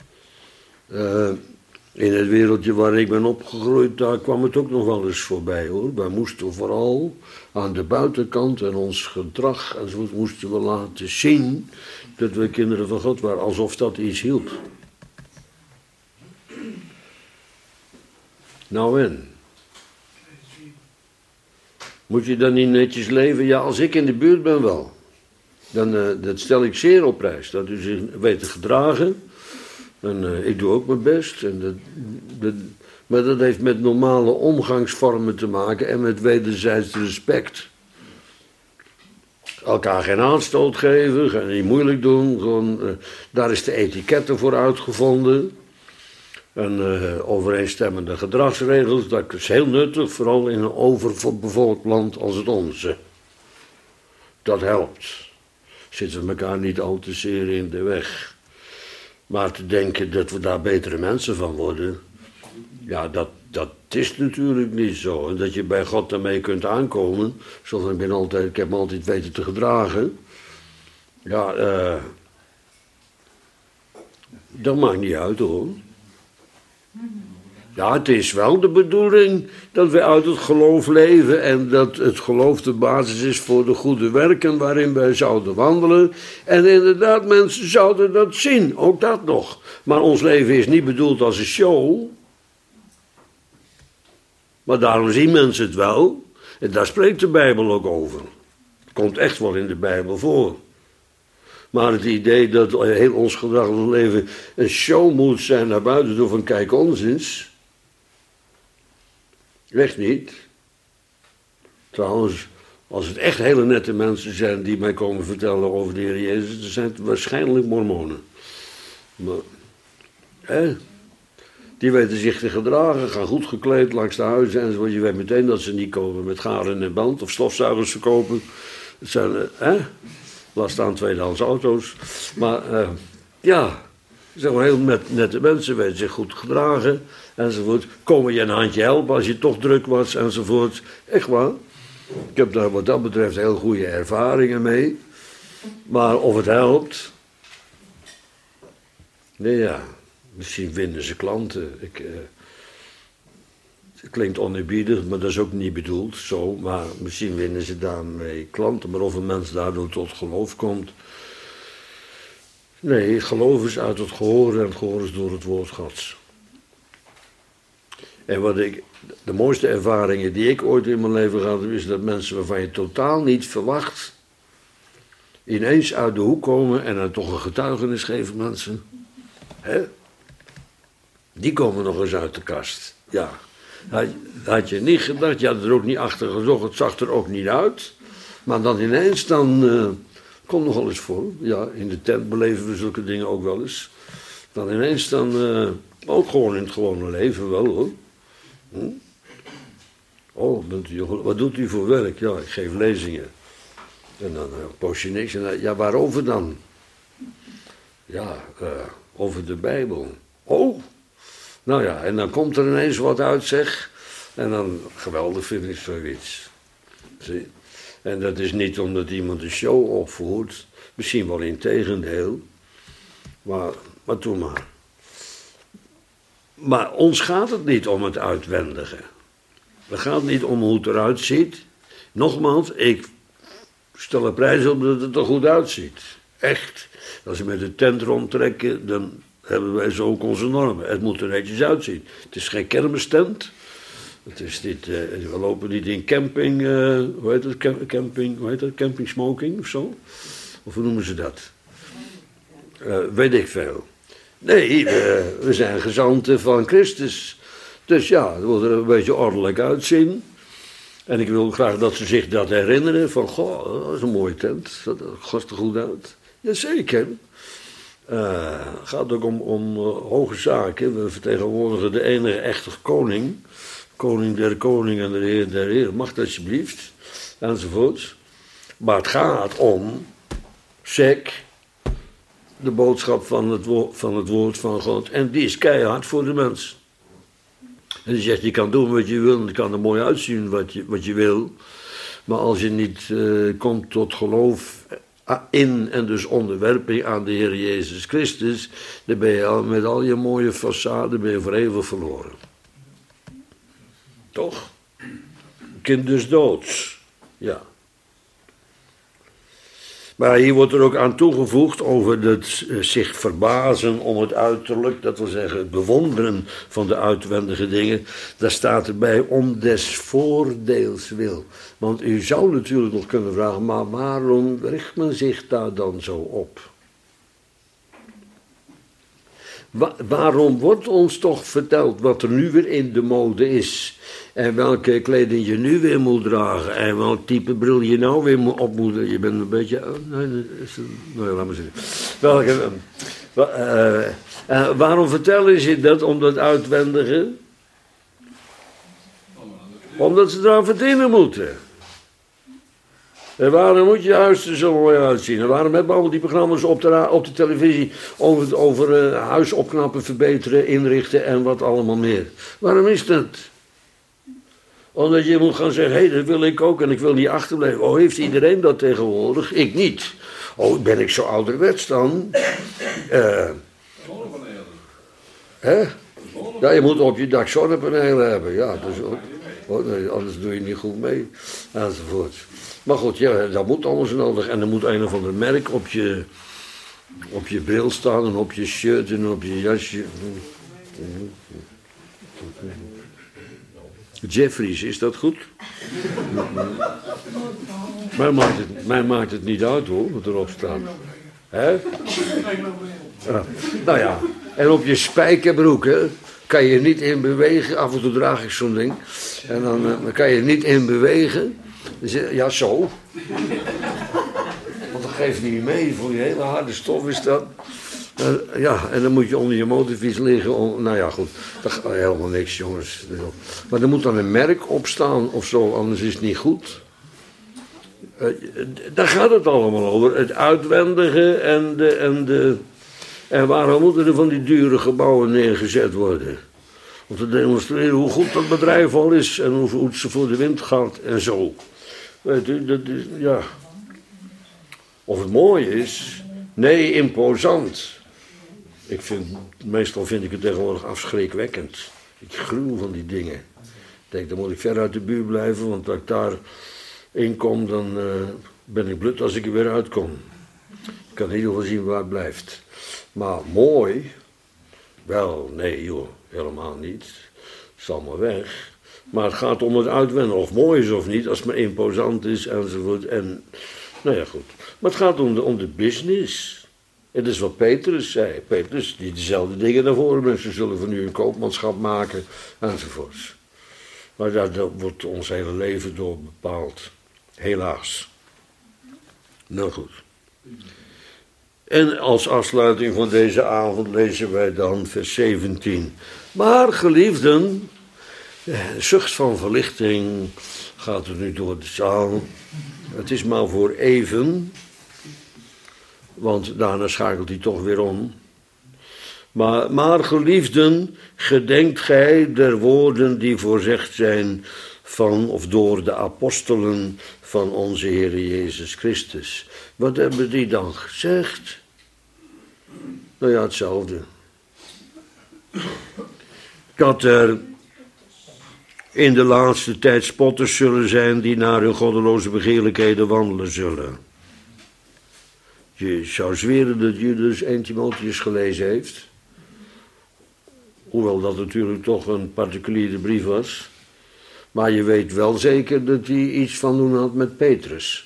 in het wereldje waar ik ben opgegroeid, daar kwam het ook nog wel eens voorbij hoor. Wij moesten vooral aan de buitenkant en ons gedrag enzovoort moesten we laten zien dat we kinderen van God waren, alsof dat iets hielp. Nou en? Moet je dan niet netjes leven? Ja, als ik in de buurt ben wel. Dan dat stel ik zeer op prijs. Dat u zich weet te gedragen. En ik doe ook mijn best. Maar dat heeft met normale omgangsvormen te maken en met wederzijds respect. Elkaar geen aanstoot geven, gaan niet moeilijk doen. Gewoon, daar is de etiketten voor uitgevonden. En overeenstemmende gedragsregels, dat is heel nuttig, vooral in een overbevolkt land als het onze. Dat helpt. Zitten we elkaar niet al te zeer in de weg. Maar te denken dat we daar betere mensen van worden, ja, dat is natuurlijk niet zo. En dat je bij God daarmee kunt aankomen, zoals ik heb me altijd weten te gedragen. Ja, dat maakt niet uit hoor. Ja, het is wel de bedoeling dat we uit het geloof leven en dat het geloof de basis is voor de goede werken waarin wij zouden wandelen. En inderdaad, mensen zouden dat zien, ook dat nog. Maar ons leven is niet bedoeld als een show. Maar daarom zien mensen het wel. En daar spreekt de Bijbel ook over. Het komt echt wel in de Bijbel voor. Maar het idee dat heel ons gedrag en ons leven een show moet zijn naar buiten toe van kijk ons eens. Echt niet. Trouwens, als het echt hele nette mensen zijn die mij komen vertellen over de Heer Jezus, dan zijn het waarschijnlijk mormonen. Maar, die weten zich te gedragen, gaan goed gekleed langs de huizen enzovoort. Je weet meteen dat ze niet komen met garen en band of stofzuigers verkopen. Het zijn, laat staan tweedehands auto's. Maar ja, zeg maar heel nette mensen, weten zich goed gedragen enzovoort. Komen je een handje helpen als je toch druk was enzovoort. Echt waar. Ik heb daar wat dat betreft heel goede ervaringen mee. Maar of het helpt? Nee ja, misschien vinden ze klanten. Het klinkt oneerbiedig, maar dat is ook niet bedoeld zo. Maar misschien winnen ze daarmee klanten. Maar of een mens daardoor tot geloof komt, Nee, geloof is uit het gehoor en het gehoor is door het woord Gods. En de mooiste ervaringen die ik ooit in mijn leven gehad heb, is dat mensen waarvan je totaal niet verwacht, ineens uit de hoek komen en dan toch een getuigenis geven, mensen. Hè? Die komen nog eens uit de kast. Ja. Had je niet gedacht, je had er ook niet achter gezocht, het zag er ook niet uit. Maar dan ineens, komt nog wel eens voor. Ja, in de tent beleven we zulke dingen ook wel eens. Dan ineens, ook gewoon in het gewone leven wel hoor. Oh, wat doet u voor werk? Ja, ik geef lezingen. En dan post je niks. En, ja, waarover dan? Ja, over de Bijbel. Oh, nou ja, en dan komt er ineens wat uit, zeg. En dan, geweldig vind ik zoiets. Zie? En dat is niet omdat iemand een show opvoert. Misschien wel in tegendeel. Maar doe maar. Maar ons gaat het niet om het uitwendige. Het gaat niet om hoe het eruit ziet. Nogmaals, ik stel er prijs op dat het er goed uitziet. Echt. Als we met de tent rondtrekken, dan hebben wij zo ook onze normen. Het moet er netjes uitzien. Het is geen kermistent. Het is niet, we lopen niet in camping, hoe heet het? Camping smoking of zo? Of hoe noemen ze dat? Weet ik veel. Nee, we zijn gezanten van Christus. Dus ja, het moet er een beetje ordelijk uitzien. En ik wil graag dat ze zich dat herinneren. Van, goh, dat is een mooie tent. Dat gaat er goed uit. Jazeker. Het gaat ook om hoge zaken. We vertegenwoordigen de enige echte koning. Koning der koningen en de Heer der Heer. Mag dat alsjeblieft. Enzovoort. Maar het gaat om, de boodschap van het woord van God. En die is keihard voor de mens. En die zegt, je kan doen wat je wil. En het kan er mooi uitzien wat je wil. Maar als je niet komt tot geloof in en dus onderwerping aan de Heer Jezus Christus, dan ben je met al je mooie façade ben je voor eeuwig verloren. Toch? Kind des doods. Ja. Maar hier wordt er ook aan toegevoegd over het zich verbazen om het uiterlijk, dat wil zeggen het bewonderen van de uitwendige dingen. Daar staat erbij om des voordeels wil. Want u zou natuurlijk nog kunnen vragen, maar waarom richt men zich daar dan zo op? Waarom wordt ons toch verteld wat er nu weer in de mode is? En welke kleding je nu weer moet dragen. En welk type bril je nou weer op moet. Je bent een beetje. Laat maar zitten. Waarom vertellen ze dat? Om dat uitwendige? Omdat ze eraan verdienen moeten. En waarom moet je huis er zo mooi uitzien? En waarom hebben we al die programma's op de televisie over huis opknappen, verbeteren, inrichten en wat allemaal meer? Waarom is dat? Omdat je moet gaan zeggen, hé, dat wil ik ook en ik wil niet achterblijven. Oh, heeft iedereen dat tegenwoordig? Ik niet. Oh, ben ik zo ouderwets dan? Zonnepanelen. Hè? Ja, je moet op je dak zonnepanelen hebben. Ja, dus ook. Oh, nee, anders doe je niet goed mee. Enzovoort. Maar goed, ja, dat moet allemaal zo nodig. En er moet een of ander merk op je bril staan en op je shirt en op je jasje. Jeffries, is dat goed? Mij maakt het niet uit hoor, wat erop staat. Hè? Ja. Nou ja, en op je spijkerbroek, hè, kan je niet in bewegen. Af en toe draag ik zo'n ding. En dan kan je niet in bewegen. Ja, zo. Want dat geeft niet mee, voor je hele harde stof is dat. Ja, en dan moet je onder je motorfiets liggen. Nou ja, goed. Dat gaat helemaal niks, jongens. Maar er moet dan een merk op staan of zo, anders is het niet goed. Daar gaat het allemaal over. Het uitwendige en waarom moeten er van die dure gebouwen neergezet worden? Om te demonstreren hoe goed dat bedrijf al is en hoe goed ze voor de wind gaat en zo. Weet u, dat is, ja. Of het mooi is, nee, imposant. Meestal vind ik het tegenwoordig afschrikwekkend. Ik gruw van die dingen. Ik denk, dan moet ik ver uit de buurt blijven, want als ik daar in kom, dan ben ik blut als ik er weer uitkom. Ik kan in ieder geval zien waar het blijft. Maar mooi, wel, nee joh, helemaal niet. Het is allemaal weg. Maar het gaat om het uitwennen, of mooi is of niet, als het maar imposant is enzovoort. En, nou ja, goed. Maar het gaat om de business. En dat is wat Petrus zei. Petrus, die dezelfde dingen daarvoor. Mensen zullen van u een koopmanschap maken, enzovoorts. Maar daar wordt ons hele leven door bepaald. Helaas. Nou goed. En als afsluiting van deze avond lezen wij dan vers 17. Maar geliefden, zucht van verlichting gaat er nu door de zaal. Het is maar voor even, want daarna schakelt hij toch weer om. Maar geliefden, gedenkt gij der woorden die voorzegd zijn van of door de apostelen van onze Heer Jezus Christus. Wat hebben die dan gezegd? Nou ja, hetzelfde. Dat er in de laatste tijd spotters zullen zijn die naar hun goddeloze begeerlijkheden wandelen zullen. Je zou zweren dat Judas 1 Timotheus gelezen heeft. Hoewel dat natuurlijk toch een particuliere brief was. Maar je weet wel zeker dat hij iets van doen had met Petrus.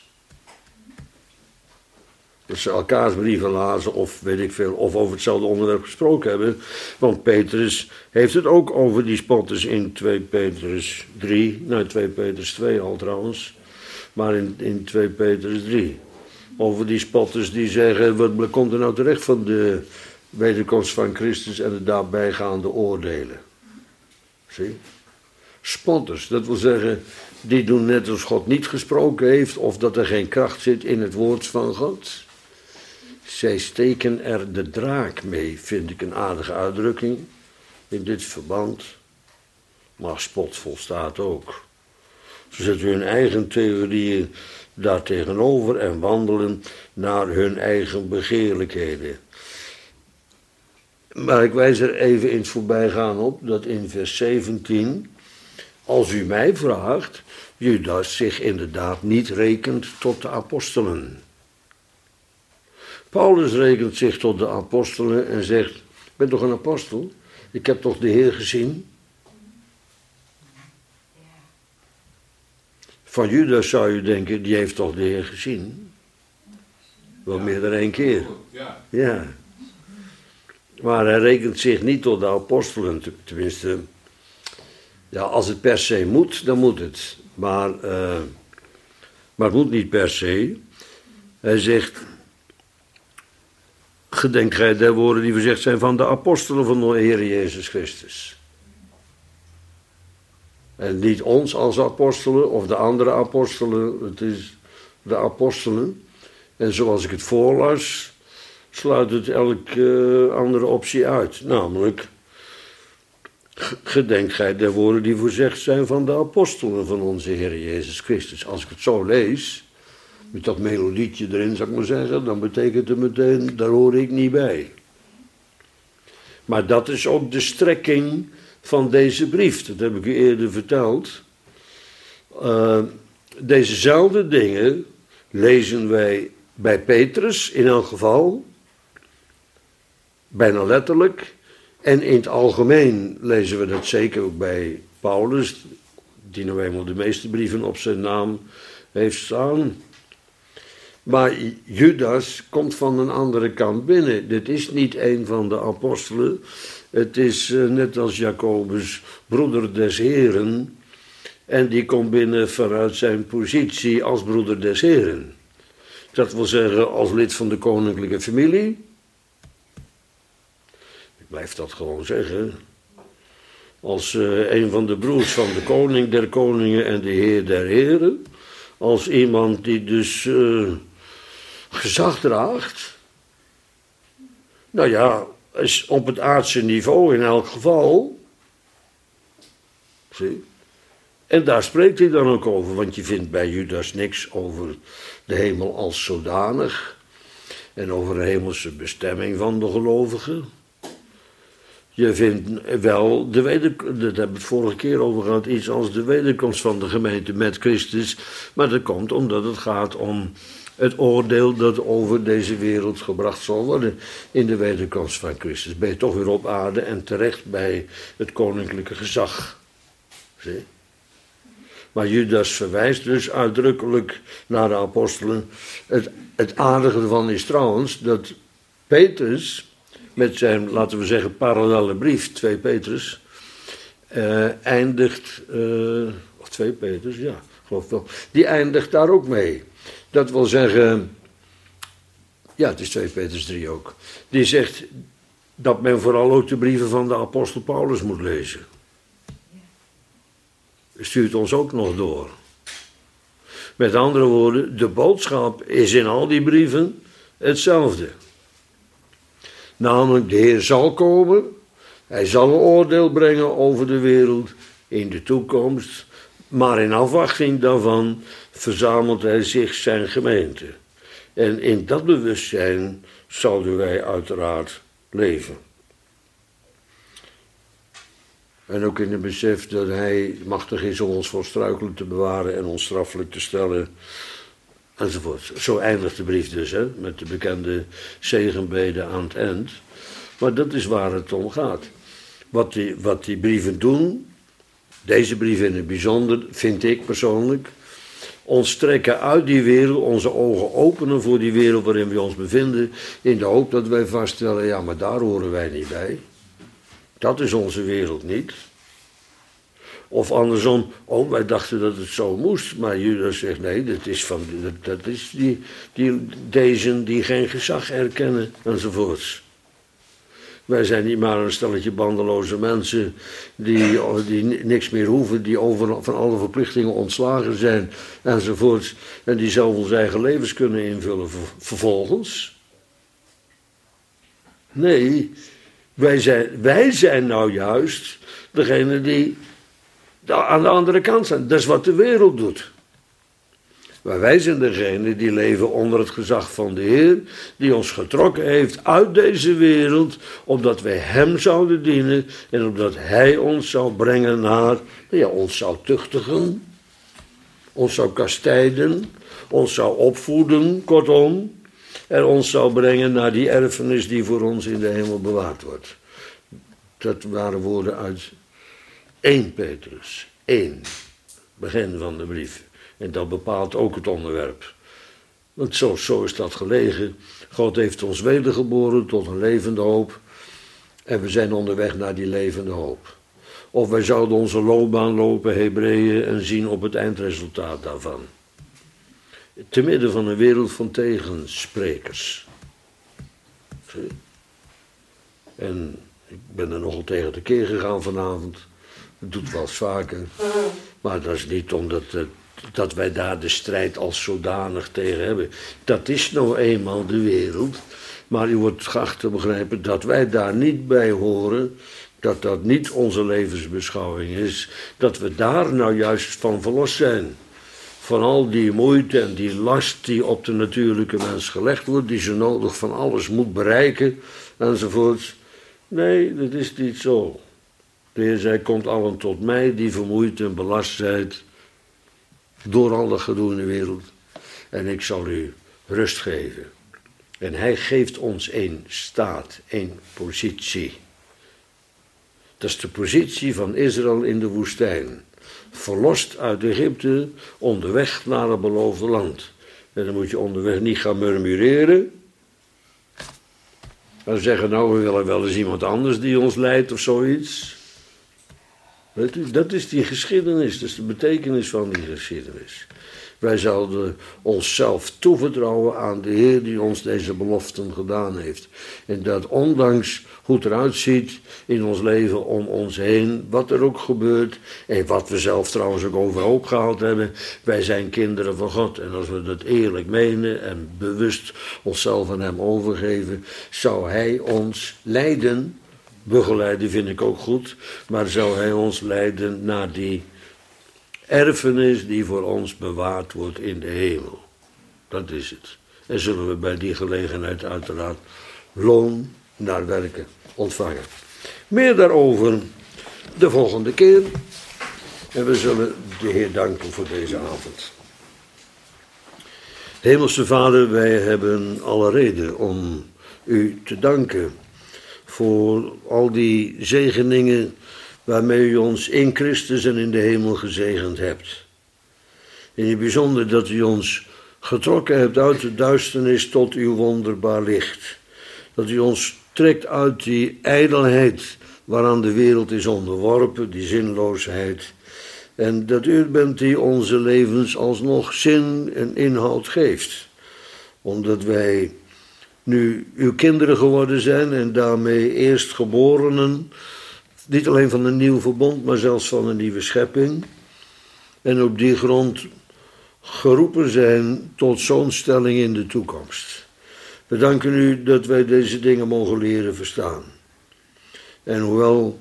Dat ze elkaars brieven lazen of weet ik veel, of over hetzelfde onderwerp gesproken hebben. Want Petrus heeft het ook over die spotters in 2 Petrus 3. Nou, 2 Petrus 2 al trouwens. Maar in 2 Petrus 3. Over die spotters die zeggen, wat komt er nou terecht van de wederkomst van Christus en de daarbijgaande oordelen. Zie? Spotters, dat wil zeggen, die doen net als God niet gesproken heeft of dat er geen kracht zit in het woord van God. Zij steken er de draak mee, vind ik een aardige uitdrukking in dit verband. Maar spot volstaat ook. Ze zetten hun eigen theorieën daartegenover en wandelen naar hun eigen begeerlijkheden. Maar ik wijs er even in het voorbijgaan op dat in vers 17, als u mij vraagt, Judas zich inderdaad niet rekent tot de apostelen. Paulus rekent zich tot de apostelen en zegt, ik ben toch een apostel? Ik heb toch de Heer gezien? Van Judas zou je denken, die heeft toch de Heer gezien? Wel meer dan 1 keer. Ja. Maar hij rekent zich niet tot de apostelen, tenminste. Ja, als het per se moet, dan moet het. Maar het moet niet per se. Hij zegt, gedenkt gij der woorden die verzegd zijn van de apostelen van de Heer Jezus Christus. En niet ons als apostelen of de andere apostelen, het is de apostelen. En zoals ik het voorlas, sluit het elke andere optie uit. Namelijk, gedenkt gij der woorden die voorzegd zijn van de apostelen van onze Heer Jezus Christus. Als ik het zo lees, met dat melodietje erin zou ik maar zeggen, dan betekent het meteen, daar hoor ik niet bij. Maar dat is ook de strekking van deze brief, dat heb ik u eerder verteld. Dezezelfde dingen lezen wij bij Petrus in elk geval, bijna letterlijk. En in het algemeen lezen we dat zeker ook bij Paulus, die nou eenmaal de meeste brieven op zijn naam heeft staan. Maar Judas komt van een andere kant binnen. Dit is niet een van de apostelen. Het is net als Jacobus, broeder des Heren. En die komt binnen vanuit zijn positie als broeder des Heren. Dat wil zeggen als lid van de koninklijke familie. Ik blijf dat gewoon zeggen. Als een van de broers van de koning der koningen en de heer der heren. Als iemand die dus gezag draagt. Nou ja, is op het aardse niveau in elk geval. Zie? En daar spreekt hij dan ook over, want je vindt bij Judas niks over de hemel als zodanig. En over de hemelse bestemming van de gelovigen. Je vindt wel, daar hebben we het vorige keer over gehad, iets als de wederkomst van de gemeente met Christus. Maar dat komt omdat het gaat om het oordeel dat over deze wereld gebracht zal worden in de wederkomst van Christus. Ben je toch weer op aarde en terecht bij het koninklijke gezag. Zie? Maar Judas verwijst dus uitdrukkelijk naar de apostelen. Het aardige ervan is trouwens dat Petrus met zijn, laten we zeggen, parallelle brief, 2 Petrus, eindigt, of 2 Petrus, ja, geloof wel, die eindigt daar ook mee. Dat wil zeggen, ja, het is 2 Petrus 3 ook. Die zegt dat men vooral ook de brieven van de apostel Paulus moet lezen. Stuurt ons ook nog door. Met andere woorden, de boodschap is in al die brieven hetzelfde. Namelijk, de Heer zal komen, hij zal een oordeel brengen over de wereld in de toekomst, maar in afwachting daarvan verzamelt hij zich zijn gemeente. En in dat bewustzijn zouden wij uiteraard leven. En ook in het besef dat hij machtig is om ons voor struikelen te bewaren en ons straffelijk te stellen, enzovoort. Zo eindigt de brief dus, hè, met de bekende zegenbede aan het eind. Maar dat is waar het om gaat. Wat die brieven doen, deze brieven in het bijzonder, vind ik persoonlijk, ons trekken uit die wereld, onze ogen openen voor die wereld waarin we ons bevinden, in de hoop dat wij vaststellen, ja, maar daar horen wij niet bij. Dat is onze wereld niet. Of andersom, oh, wij dachten dat het zo moest, maar Judas zegt nee, dat is deze die geen gezag erkennen, enzovoorts. Wij zijn niet maar een stelletje bandeloze mensen die niks meer hoeven, die van alle verplichtingen ontslagen zijn, enzovoorts. En die zelf ons eigen levens kunnen invullen vervolgens. Nee, wij zijn nou juist degene die aan de andere kant zijn. Dat is wat de wereld doet. Maar wij zijn degene die leven onder het gezag van de Heer, die ons getrokken heeft uit deze wereld, opdat wij Hem zouden dienen en opdat Hij ons zou brengen naar, ja, ons zou tuchtigen, ons zou kastijden, ons zou opvoeden, kortom, en ons zou brengen naar die erfenis die voor ons in de hemel bewaard wordt. Dat waren woorden uit 1 Petrus, 1, begin van de brief. En dat bepaalt ook het onderwerp. Want zo is dat gelegen. God heeft ons wedergeboren tot een levende hoop. En we zijn onderweg naar die levende hoop. Of wij zouden onze loopbaan lopen, Hebreeën, en zien op het eindresultaat daarvan. Te midden van een wereld van tegensprekers. En ik ben er nogal tegen tekeer gegaan vanavond. Dat doet wel eens vaker. Maar dat is niet omdat dat wij daar de strijd als zodanig tegen hebben. Dat is nou eenmaal de wereld. Maar u wordt geacht te begrijpen dat wij daar niet bij horen. Dat dat niet onze levensbeschouwing is. Dat we daar nou juist van verlost zijn. Van al die moeite en die last die op de natuurlijke mens gelegd wordt. Die zo nodig van alles moet bereiken. Enzovoorts. Nee, dat is niet zo. De Heer zei, komt allen tot mij die vermoeid en belast zijt. Door al dat gedoe in de wereld. En ik zal u rust geven. En hij geeft ons een staat, een positie. Dat is de positie van Israël in de woestijn. Verlost uit Egypte, onderweg naar het beloofde land. En dan moet je onderweg niet gaan murmureren. En zeggen, nou, we willen wel eens iemand anders die ons leidt of zoiets. Weet u, dat is die geschiedenis, dat is de betekenis van die geschiedenis. Wij zouden onszelf toevertrouwen aan de Heer die ons deze beloften gedaan heeft. En dat ondanks hoe het eruit ziet in ons leven om ons heen, wat er ook gebeurt, en wat we zelf trouwens ook overhoop gehaald hebben, wij zijn kinderen van God. En als we dat eerlijk menen en bewust onszelf aan Hem overgeven, zou Hij ons leiden. Begeleiden vind ik ook goed, maar zou Hij ons leiden naar die erfenis die voor ons bewaard wordt in de hemel. Dat is het. En zullen we bij die gelegenheid uiteraard loon naar werken ontvangen. Meer daarover de volgende keer. En we zullen de Heer danken voor deze avond. Hemelse Vader, wij hebben alle reden om u te danken voor al die zegeningen waarmee u ons in Christus en in de hemel gezegend hebt. In het bijzonder dat u ons getrokken hebt uit de duisternis tot uw wonderbaar licht. Dat u ons trekt uit die ijdelheid waaraan de wereld is onderworpen, die zinloosheid. En dat u bent die onze levens alsnog zin en inhoud geeft. Omdat wij nu uw kinderen geworden zijn en daarmee eerstgeborenen. Niet alleen van een nieuw verbond, maar zelfs van een nieuwe schepping. En op die grond geroepen zijn tot zo'n stelling in de toekomst. We danken u dat wij deze dingen mogen leren verstaan. En hoewel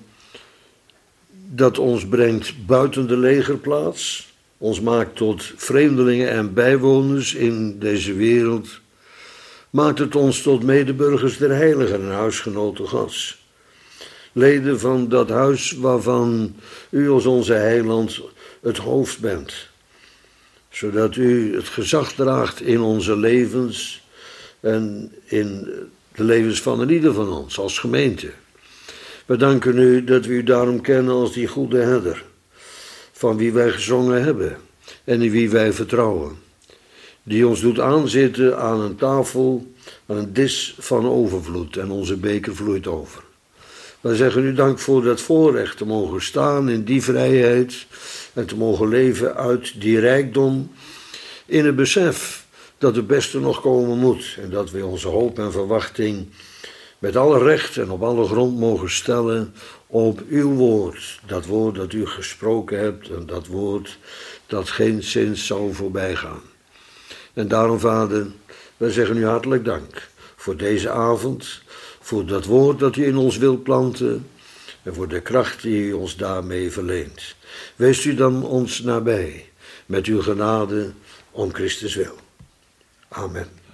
dat ons brengt buiten de legerplaats, ons maakt tot vreemdelingen en bijwoners in deze wereld, maakt het ons tot medeburgers der heiligen en huisgenoten Gods. Leden van dat huis waarvan u als onze heiland het hoofd bent. Zodat u het gezag draagt in onze levens en in de levens van een ieder van ons als gemeente. We danken u dat we u daarom kennen als die goede herder, van wie wij gezongen hebben en in wie wij vertrouwen. Die ons doet aanzitten aan een tafel, aan een dis van overvloed en onze beker vloeit over. Wij zeggen u dank voor dat voorrecht te mogen staan in die vrijheid en te mogen leven uit die rijkdom in het besef dat het beste nog komen moet en dat we onze hoop en verwachting met alle recht en op alle grond mogen stellen op uw woord. Dat woord dat u gesproken hebt en dat woord dat geen zins zal voorbijgaan. En daarom, Vader, wij zeggen u hartelijk dank voor deze avond, voor dat woord dat u in ons wilt planten en voor de kracht die u ons daarmee verleent. Wees u dan ons nabij met uw genade om Christus wil. Amen.